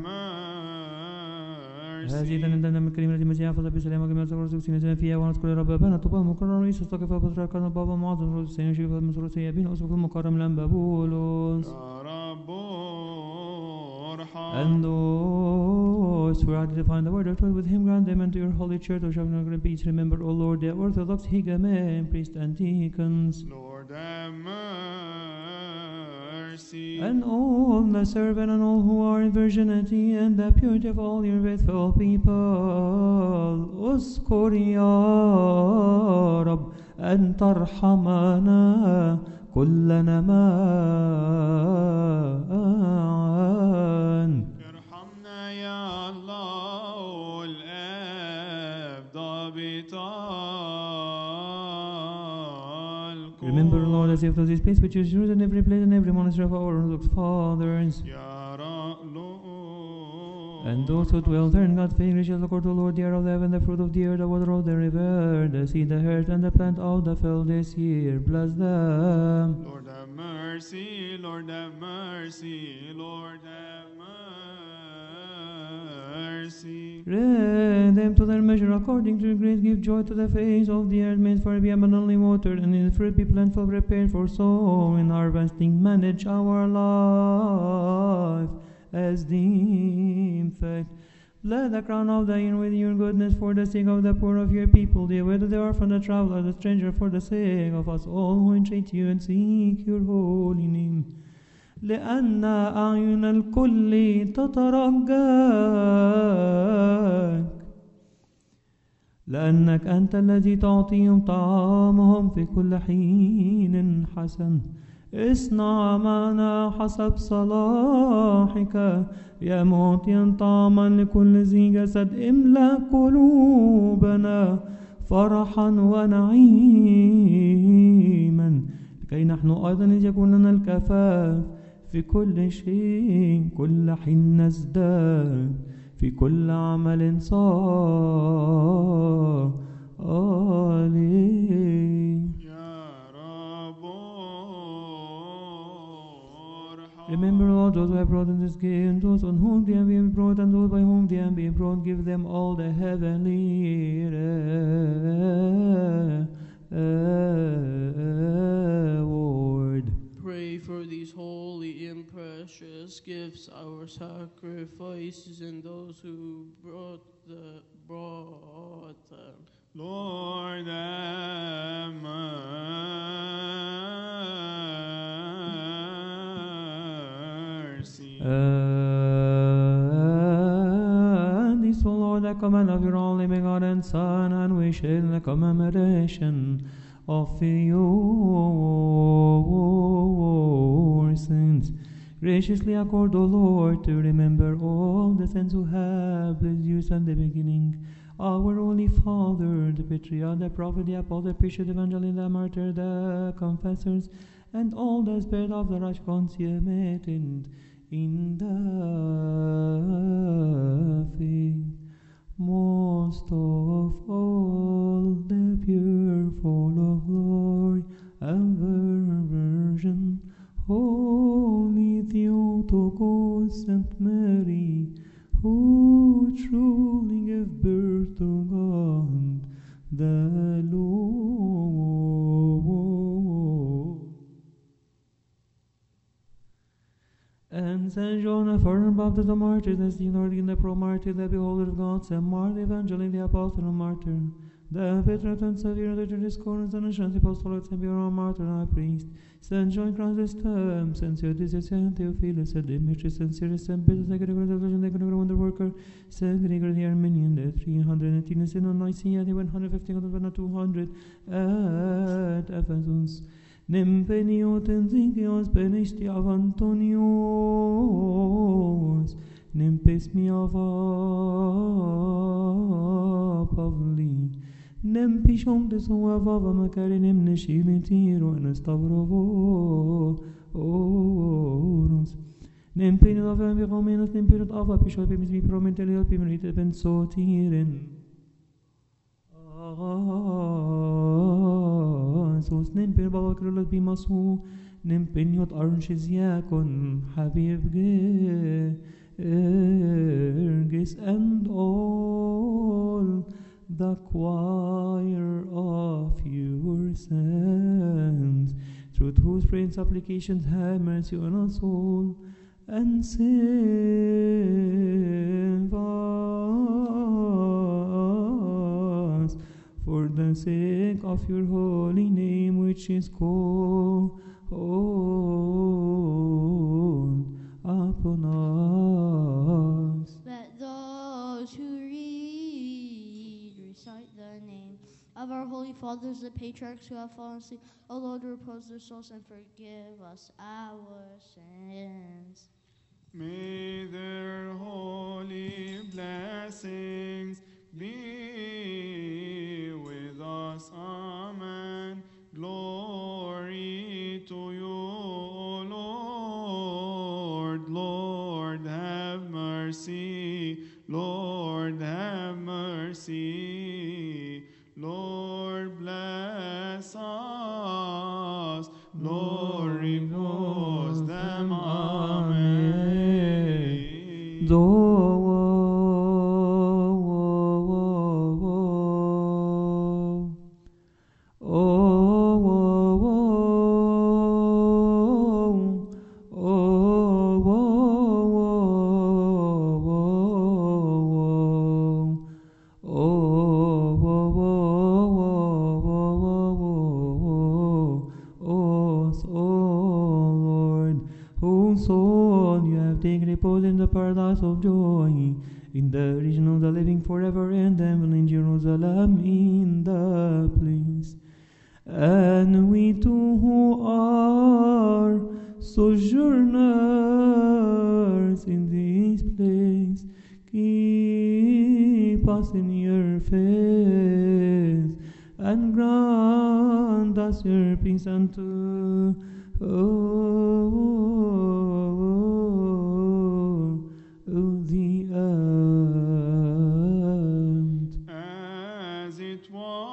هذه mercy. الدم الكريم الذي مسيح فضل بسلام وجميع الصغار والسكسين فيها ونذكر رب أبانا طوبى مكرر رئيس استقف بطريقنا بابا معظم رؤوس السنين شريف المسرور سيابين أسقف المكرم الأنبا بولس. يا رب ارحم. And those who are to find the word of truth with him, grant them into your holy church of Shavna peace. Remember, O Lord, the Orthodox Higamen, priests and deacons, Lord have mercy. and all the servant and all who are in virginity, and the purity of all your faithful people. اذكر يا رب أن ترحمنا كلنا معا. ارحمنا يا الله الآب ضابط Remember, الكل. Lord, as if to this place which is yours in every place and every monastery of our Orthodox fathers, يا رب and those who dwell there in God's faith, shall accord to Lord, the air of the heaven, the fruit of the earth, the water of the river, the seed, the earth, and the plant of the field this year. Bless them. Lord have mercy, Lord have mercy, Lord have mercy. Grant them to their measure according to your grace. Give joy to the face of the earth, made for it be abundantly watered, and in the fruit be plentiful prepared for soul. In harvesting, manage our life as deemed fit. Bless the crown of the year with your goodness for the sake of the poor of your people, the widow, the orphan, the traveler, the stranger, for the sake of us all who entreat you and seek your holy name. لأن أعين الكل تترجاك، لأنك أنت الذي تعطيهم طعامهم في كل حين حسن. اصنع معنا حسب صلاحك يا معطيا طعاما لكل ذي جسد. املأ قلوبنا فرحا ونعيما، لكي نحن أيضا يكون لنا الكفاف في كل شيء كل حين نزداد في كل عمل صالح. Remember all those who have brought in this gift, and those on whom they have been brought, and those by whom they have been brought. Give them all the heavenly reward. Pray for these holy and precious gifts, our sacrifices, and those who brought them. Lord have mercy. And this, O Lord, the command of your only begotten Son, and we share in the commemoration of your sins. Graciously accord, O Lord, to remember all the saints who have blessed you from the beginning. Our Holy Father, the Patriarch, the Prophet, the Apostle, the Bishop, the Evangelist, the Martyr, the Confessors, and all the Spirit of the righteous consummated in the faith. Most of all, the pure, full of glory, ever Virgin, Holy Theotokos, Saint Mary, who truly gave birth to God the Lord, and and Saint John, a firm Baptist, the martyr, the Stephen, Organ, the pro-martyr, the beholder of God, Saint Mark, the evangelist, the apostle, and martyr, the patriot and savior, the church discordance, and the apostolate, Saint Peter, martyr, and high priest, Saint John Chrysostom, Saint Theodosius, Saint Theophilus, Saint Demetrius, Saint Cyrus, Saint Peter, Saint Gregory, the wonder worker, Saint Gregory the Armenian, the 318 Synod of Nicaea, the 150 and 200 at Ephesus. Nempeniot enzigios penestiav Antonios, nempes miava Pavli, nempishom desuavava Macarenem nescimitiro and Stavrovo Oros. Nempenit ava Viromenos, nempenit ava Pishopimis mi promentelio pimerite pensotiren. Sos nemper baba krulot bimasu nempeniot arnshiziakon Habib Gergis and all the choir of your saints, through whose prayers supplications have mercy on us all and save us for the sake of your holy name, which is called upon us. Let those who read recite the name of our holy fathers, the patriarchs who have fallen asleep. O Lord, repose their souls and forgive us our sins. May their holy blessings be with us. Amen. Glory to you, O Lord. Lord, have mercy. Lord, have mercy. Lord, bless us. Lord, repose them. Amen. Paradise of joy, in the region of the living forever and ever, in Jerusalem, in the place. And we too who are sojourners in this place, keep us in your face, and grant us your peace unto the end. As it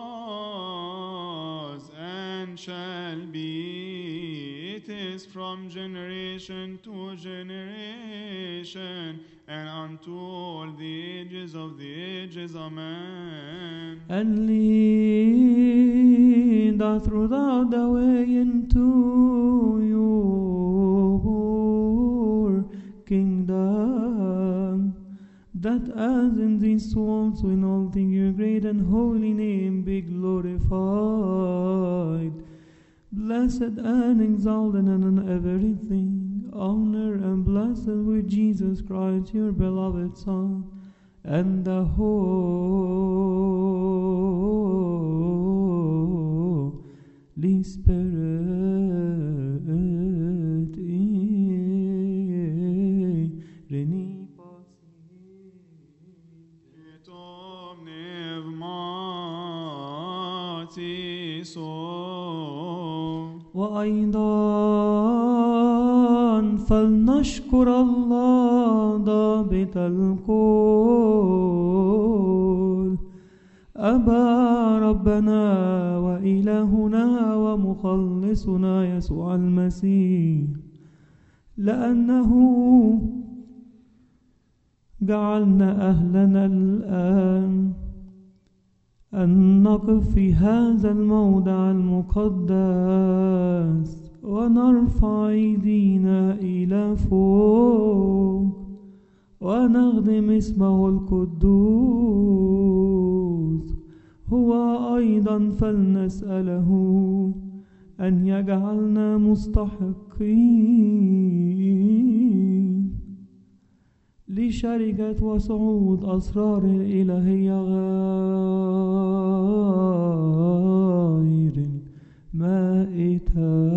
was and shall be, it is from generation to generation, and unto all the ages of the ages. Amen. And lead us throughout the way into your kingdom, that as in these souls in all things your great and holy name be glorified, blessed and exalted and in everything, honor and blessed with Jesus Christ, your beloved Son, and the Holy Spirit. وأيضا فلنشكر الله ضابط الكل أبا ربنا وإلهنا ومخلصنا يسوع المسيح، لأنه جعلنا أهلنا الآن أن نقف في هذا الموضع المقدس ونرفع أيدينا إلى فوق ونخدم اسمه القدوس. هو أيضا فلنسأله أن يجعلنا مستحقين لشركة وصعود أسرار الإلهية غير المائتة.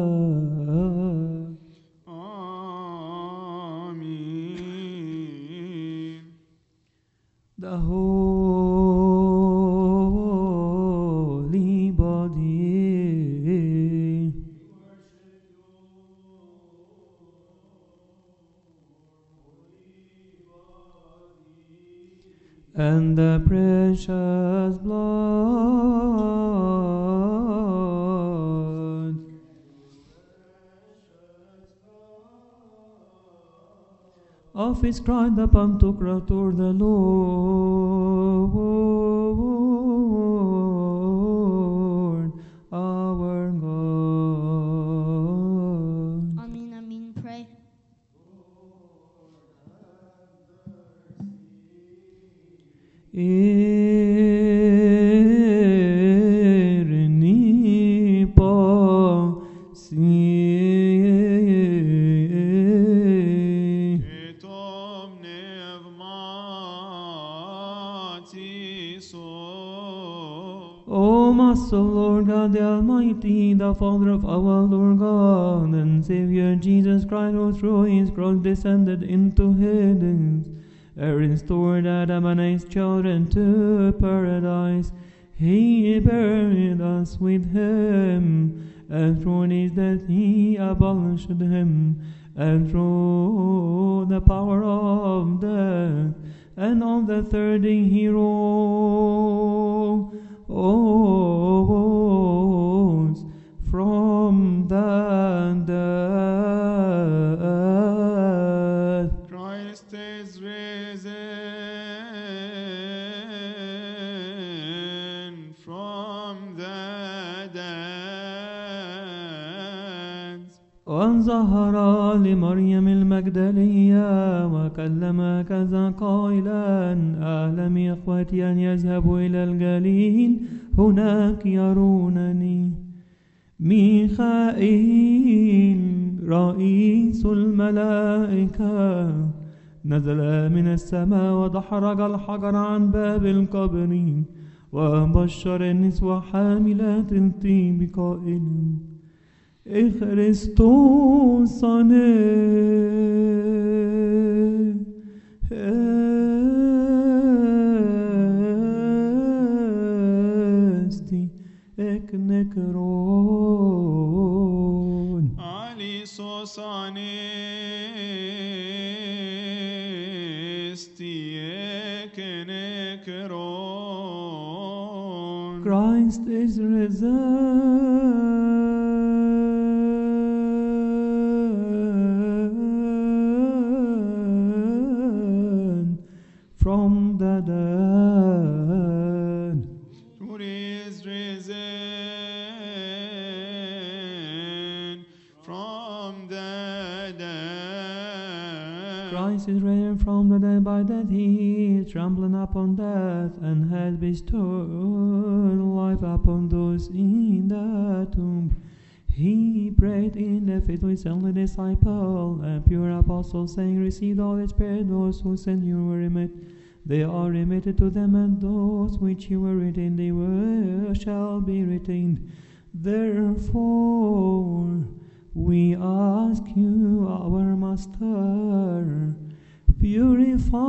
آمين. The holy body and the precious blood of his Christ the Pantocrator, the Lord, our God. Amen, amen. Pray. Erni pasi Et omnevmati so. O Master, Lord God the Almighty, the Father of our Lord God and Savior Jesus Christ, who through his cross descended into Hades, and restored Adam and his children to paradise. He buried us with him, and through his death he abolished him, and through the power of death, and on the third day he rose from the dead. Christ is risen from the dead. وانظهر لمريم المجدلية وكلم كذا قائلا: أعلم يا إخوتي أن يذهبوا إلى الجليل، هناك يرونني. ميخائيل رئيس الملائكة نزل من السماء ودحرج الحجر عن باب القبر وبشر النسوة حاملات الطيب قائلا: Christus esti ek nekron. Alisos anesti ekenekron. Christ is risen from the dead. Who is risen from the dead. Christ is risen from the dead, by that he is trampling upon death and has bestowed life upon those in the tomb. He prayed in the faith with only disciple and pure apostle, saying, Receive the Holy Spirit, those who sent you were remitted. They are remitted to them, and those which you were retained, they shall be retained. Therefore, we ask you, our Master, purify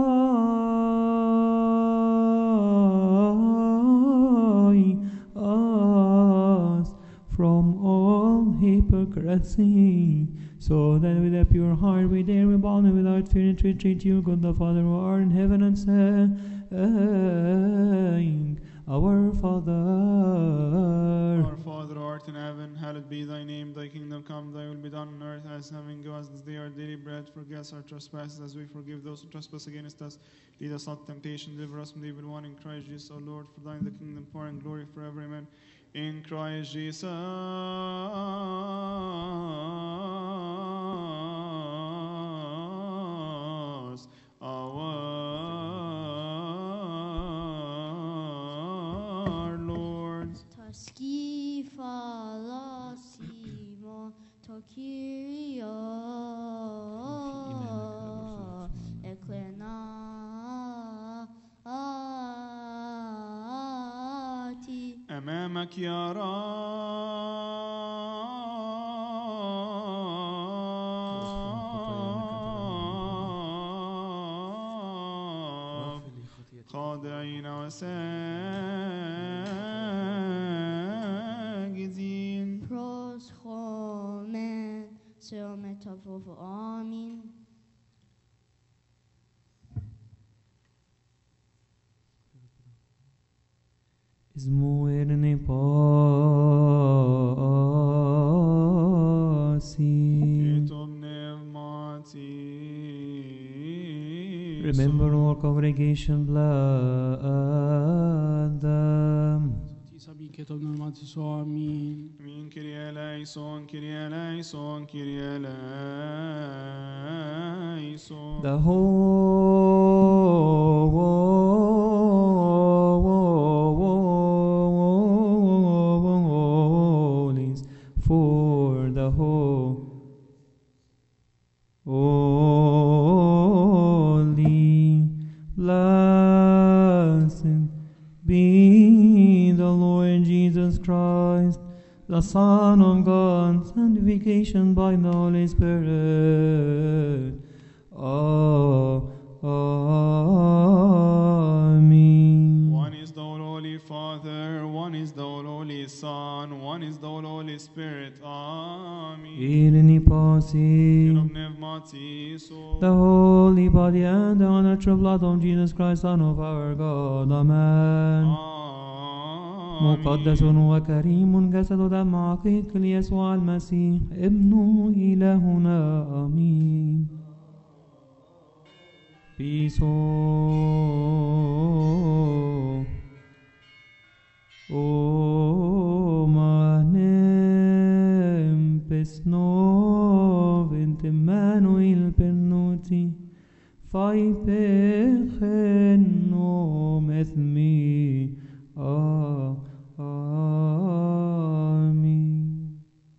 us from all hypocrisy, so that with a pure heart we dare with boldness without fear to entreat you, God the Father, who art in heaven, and saying, Our Father. Our Father, who art in heaven, hallowed be thy name. Thy kingdom come, thy will be done on earth as in heaven. Give us this day our daily bread. Forgive us our trespasses as we forgive those who trespass against us. Lead us not to temptation, deliver us from the evil one. In Christ Jesus, our Lord, for thine is the kingdom, power, and glory forever. Amen. In Christ Jesus. دمك يا رب خاضعين وساجدين. Pros chomen seometavov. Amen. Izmuerne pasi. Ketum pneumati. Remember all congregation blood them. Sabi kitab normat so amin. Amin. Kyrie eleison, Kyrie eleison, Kyrie eleison. The holies for the holy, blessed be the Lord Jesus Christ, the Son of God, sanctification by the Holy Spirit. Amen. One is the Holy Father, one is the Holy Son, one is the Holy Spirit. Amen. Irene Pasi. Ketum pneumati. The holy body and the unnatural blood of Jesus Christ, Son of our God. Amen. مقدس وكريم جسد ودم حقيقي ليسوع المسيح ابن إلهنا آمين. Piso o manem pesno ventemano il pennuti fai percheno methmi Amen.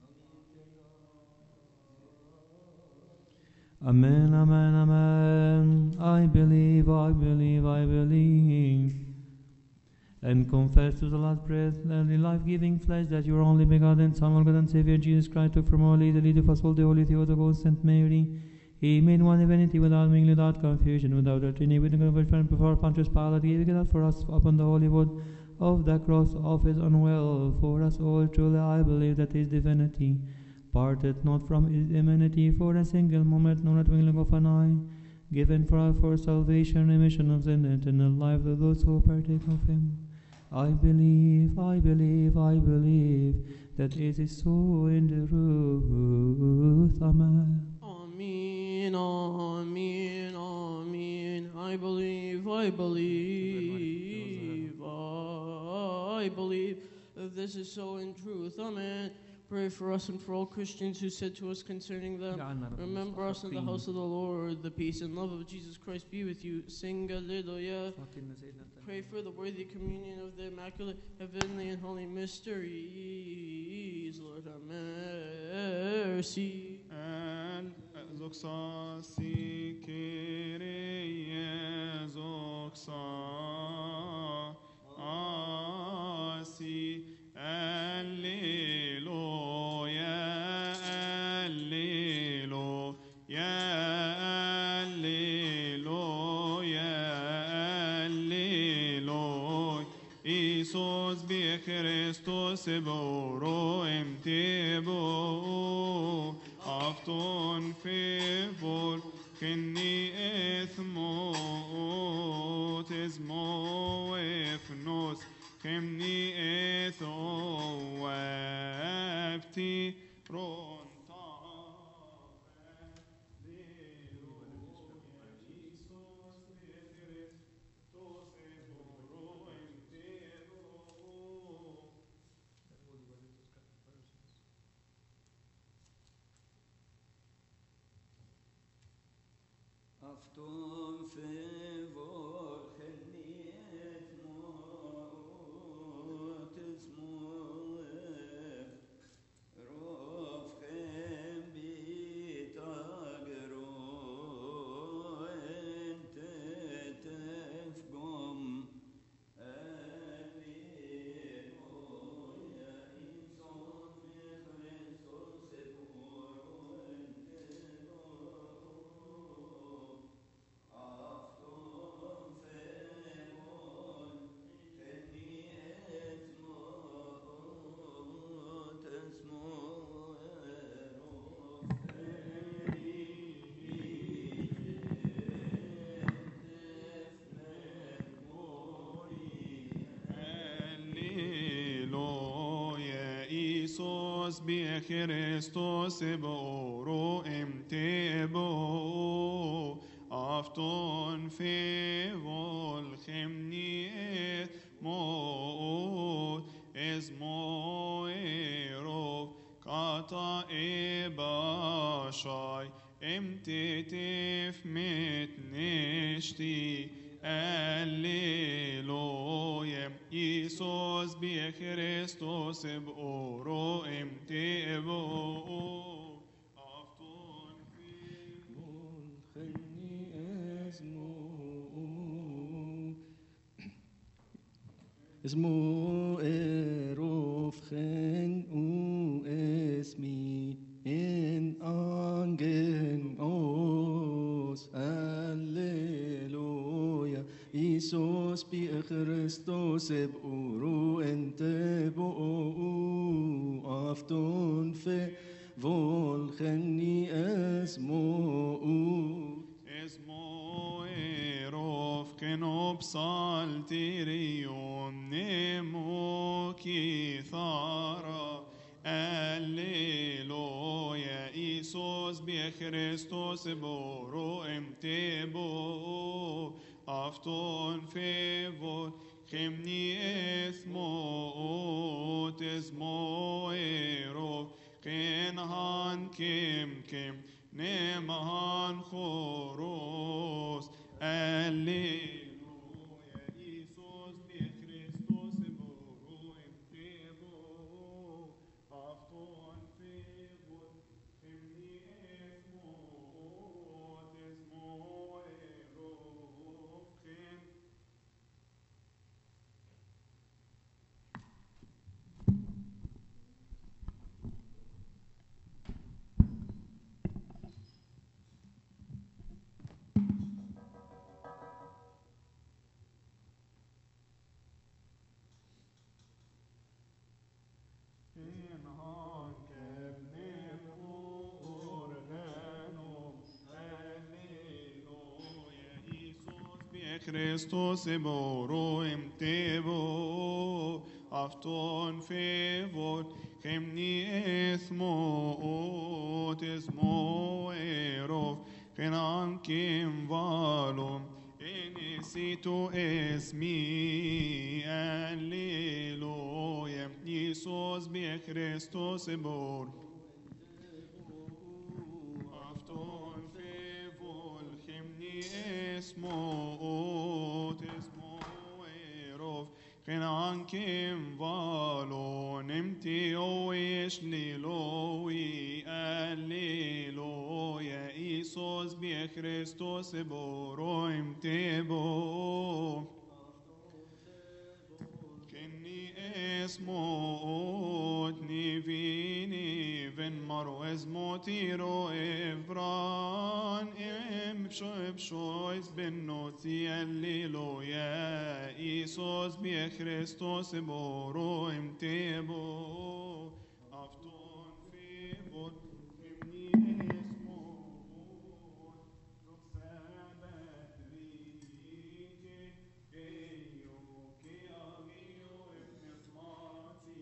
Amen, amen, amen. I believe, I believe, I believe. And confess to the last breath and the life-giving flesh that your only begotten Son, our God and Savior, Jesus Christ, took from our leader, leader of us all, the Holy Theotokos, Saint Mary. He made one divinity without mingling, without confusion, without trinity, with the conversion before Pontius Pilate, giving it up for us upon the holy wood of the cross of his own will. For us all, truly I believe that his divinity parted not from his humanity for a single moment, nor a twinkling of an eye, given for salvation, remission of sin, and eternal life to those who partake of him. I believe, I believe, I believe that it is so in the truth. Amen. Amen, amen, amen. I believe, I believe, I believe that this is so in truth. Amen. Pray for us and for all Christians who said to us concerning them, remember us in the house of the Lord. The peace and love of Jesus Christ be with you. Sing Alleluia. Pray for the worthy communion of the Immaculate, Heavenly, and Holy Mysteries. Lord, have mercy. And Zoxasi Kyrie Zoxasi Alleluia Alleluia Alleluia Alleluia Isus bi Christus boro emtebo Afton favor Kenni ethmot Esmo efnos Kemni etho Wabti Ronta Afton favor Kenniet Mot Esmoef Rofchem Bitagro Entetef Gom Alleluia بخريستوس بورو امتبو افتون في والخمني موت اسمو ايروف قطع باشاي امتتف متنشتي Alleluia. Iisus be Christus oro emtebo. Afton والخني اسمه اروف خن اسمي ان انجن اوس هللويا Iisus be Christus oro entebo afton fe volcheni esmo Esmoerof kenopsalterion nemo kithara. Alleluia. Iisus be Christus boro emtebo. Afton favor chemni ethmot esmoerof kenhan kim nemahan choros. Alleluia. Iisus be Christus boro emtebo. Afton favor chemni ethmot esmoerof ken Christus boro emtebo afton favor chemni ethmot esmoerof kenankim valom enisito esmi alleluia Iisus be Christus bor afton favor chemni esmot esmoerof kenankim valon emtio eshliloi alleluia Iisus be Christus boro emtebo kenni esmot nivini ven maro esmotiro evran bshois ben noti alleluia Iisus be Christus boro emtebo afton favor chemni esmot roxabat rike keio ke agio efnesmati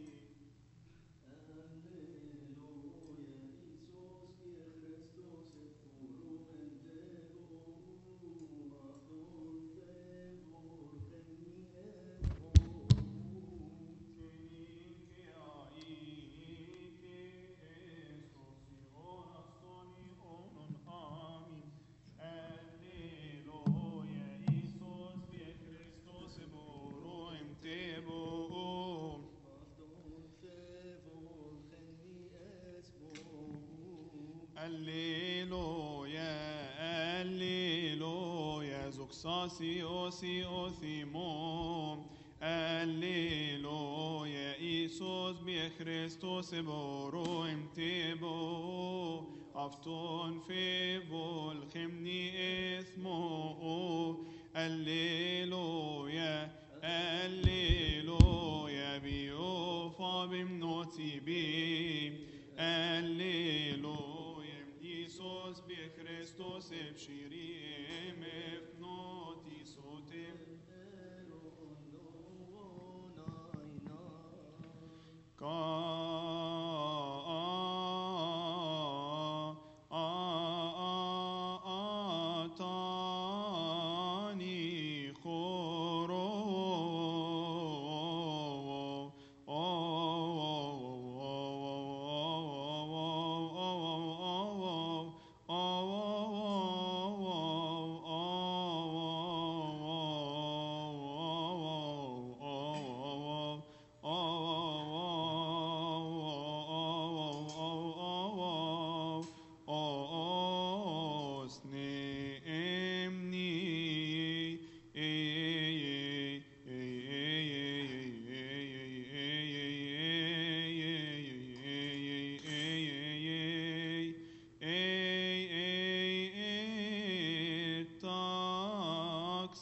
Alleluia, alleluia, zuxasi osi othimom. Alleluia, Iisus be Christus boro emtebo. Afton favor chemni ethmo. Alleluia, alleluia, bio fabim noti bi. Alleluia. Iisus be Christus ebshirim efnoti sotem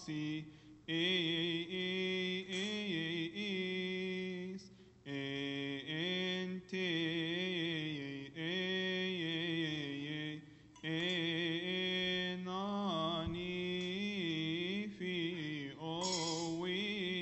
nafsi is ente enani fi owi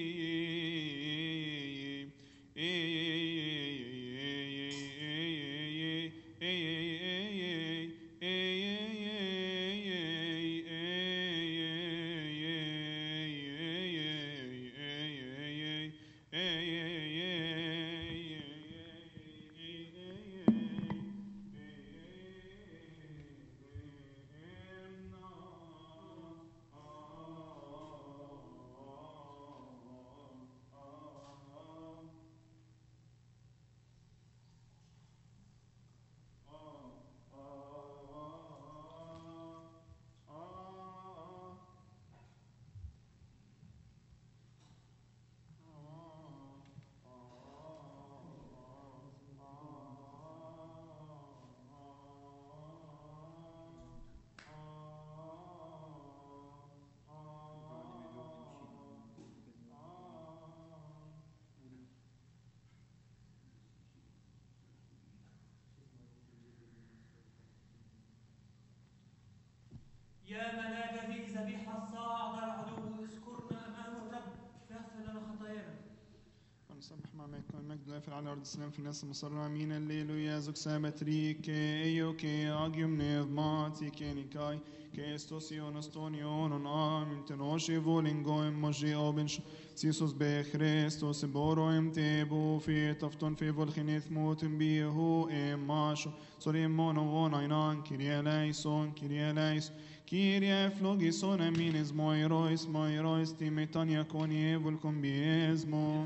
يا ملاك ذي ذبيحة الصاعدة العدو اذكرنا أمام الرب فاغفر لنا خطايانا. ونسبح معك المجد لا في العلي والأرض السلام في الناس المصر امين الليلويا زوك سابتريك ايوكي اجيوم نيفماتي كينيكاي كيستوسيون استونيون امين تنوشي فولينغو اموجي اوبنش سيسوس بخريستوس بورو امتبو في تفتون في فولخينيث موتن بيهو اماشو سوريمونو وناينان كيريا ليسون كيريا ليس كيريا فلوغيسون امينز مويرويس تيميتانيا كوني فولكم بيزمو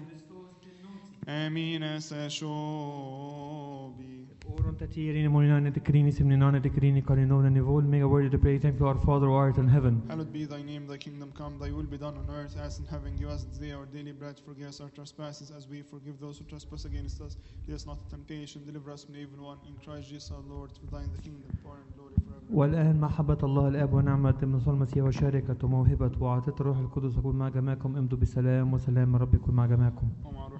امين ساشوبي Oron tatiri morinane dekrini simninane dekrini karinona nivol mega worthy to pray. Thank you, our Father who art in heaven. Hallowed be thy name, thy kingdom come, thy will be done on earth as in heaven. Give us today our daily bread, forgive us our trespasses as we forgive those who trespass against us. Lead us not to temptation, deliver us from the evil one. In Christ Jesus our Lord, for thine the kingdom, power and glory forever. والآن محبة الله الآب ونعمة ابن صلى المسيح وشركة وموهبة وعطية الروح القدس يكون مع جميعكم. امضوا بسلام وسلام الرب يكون مع جميعكم.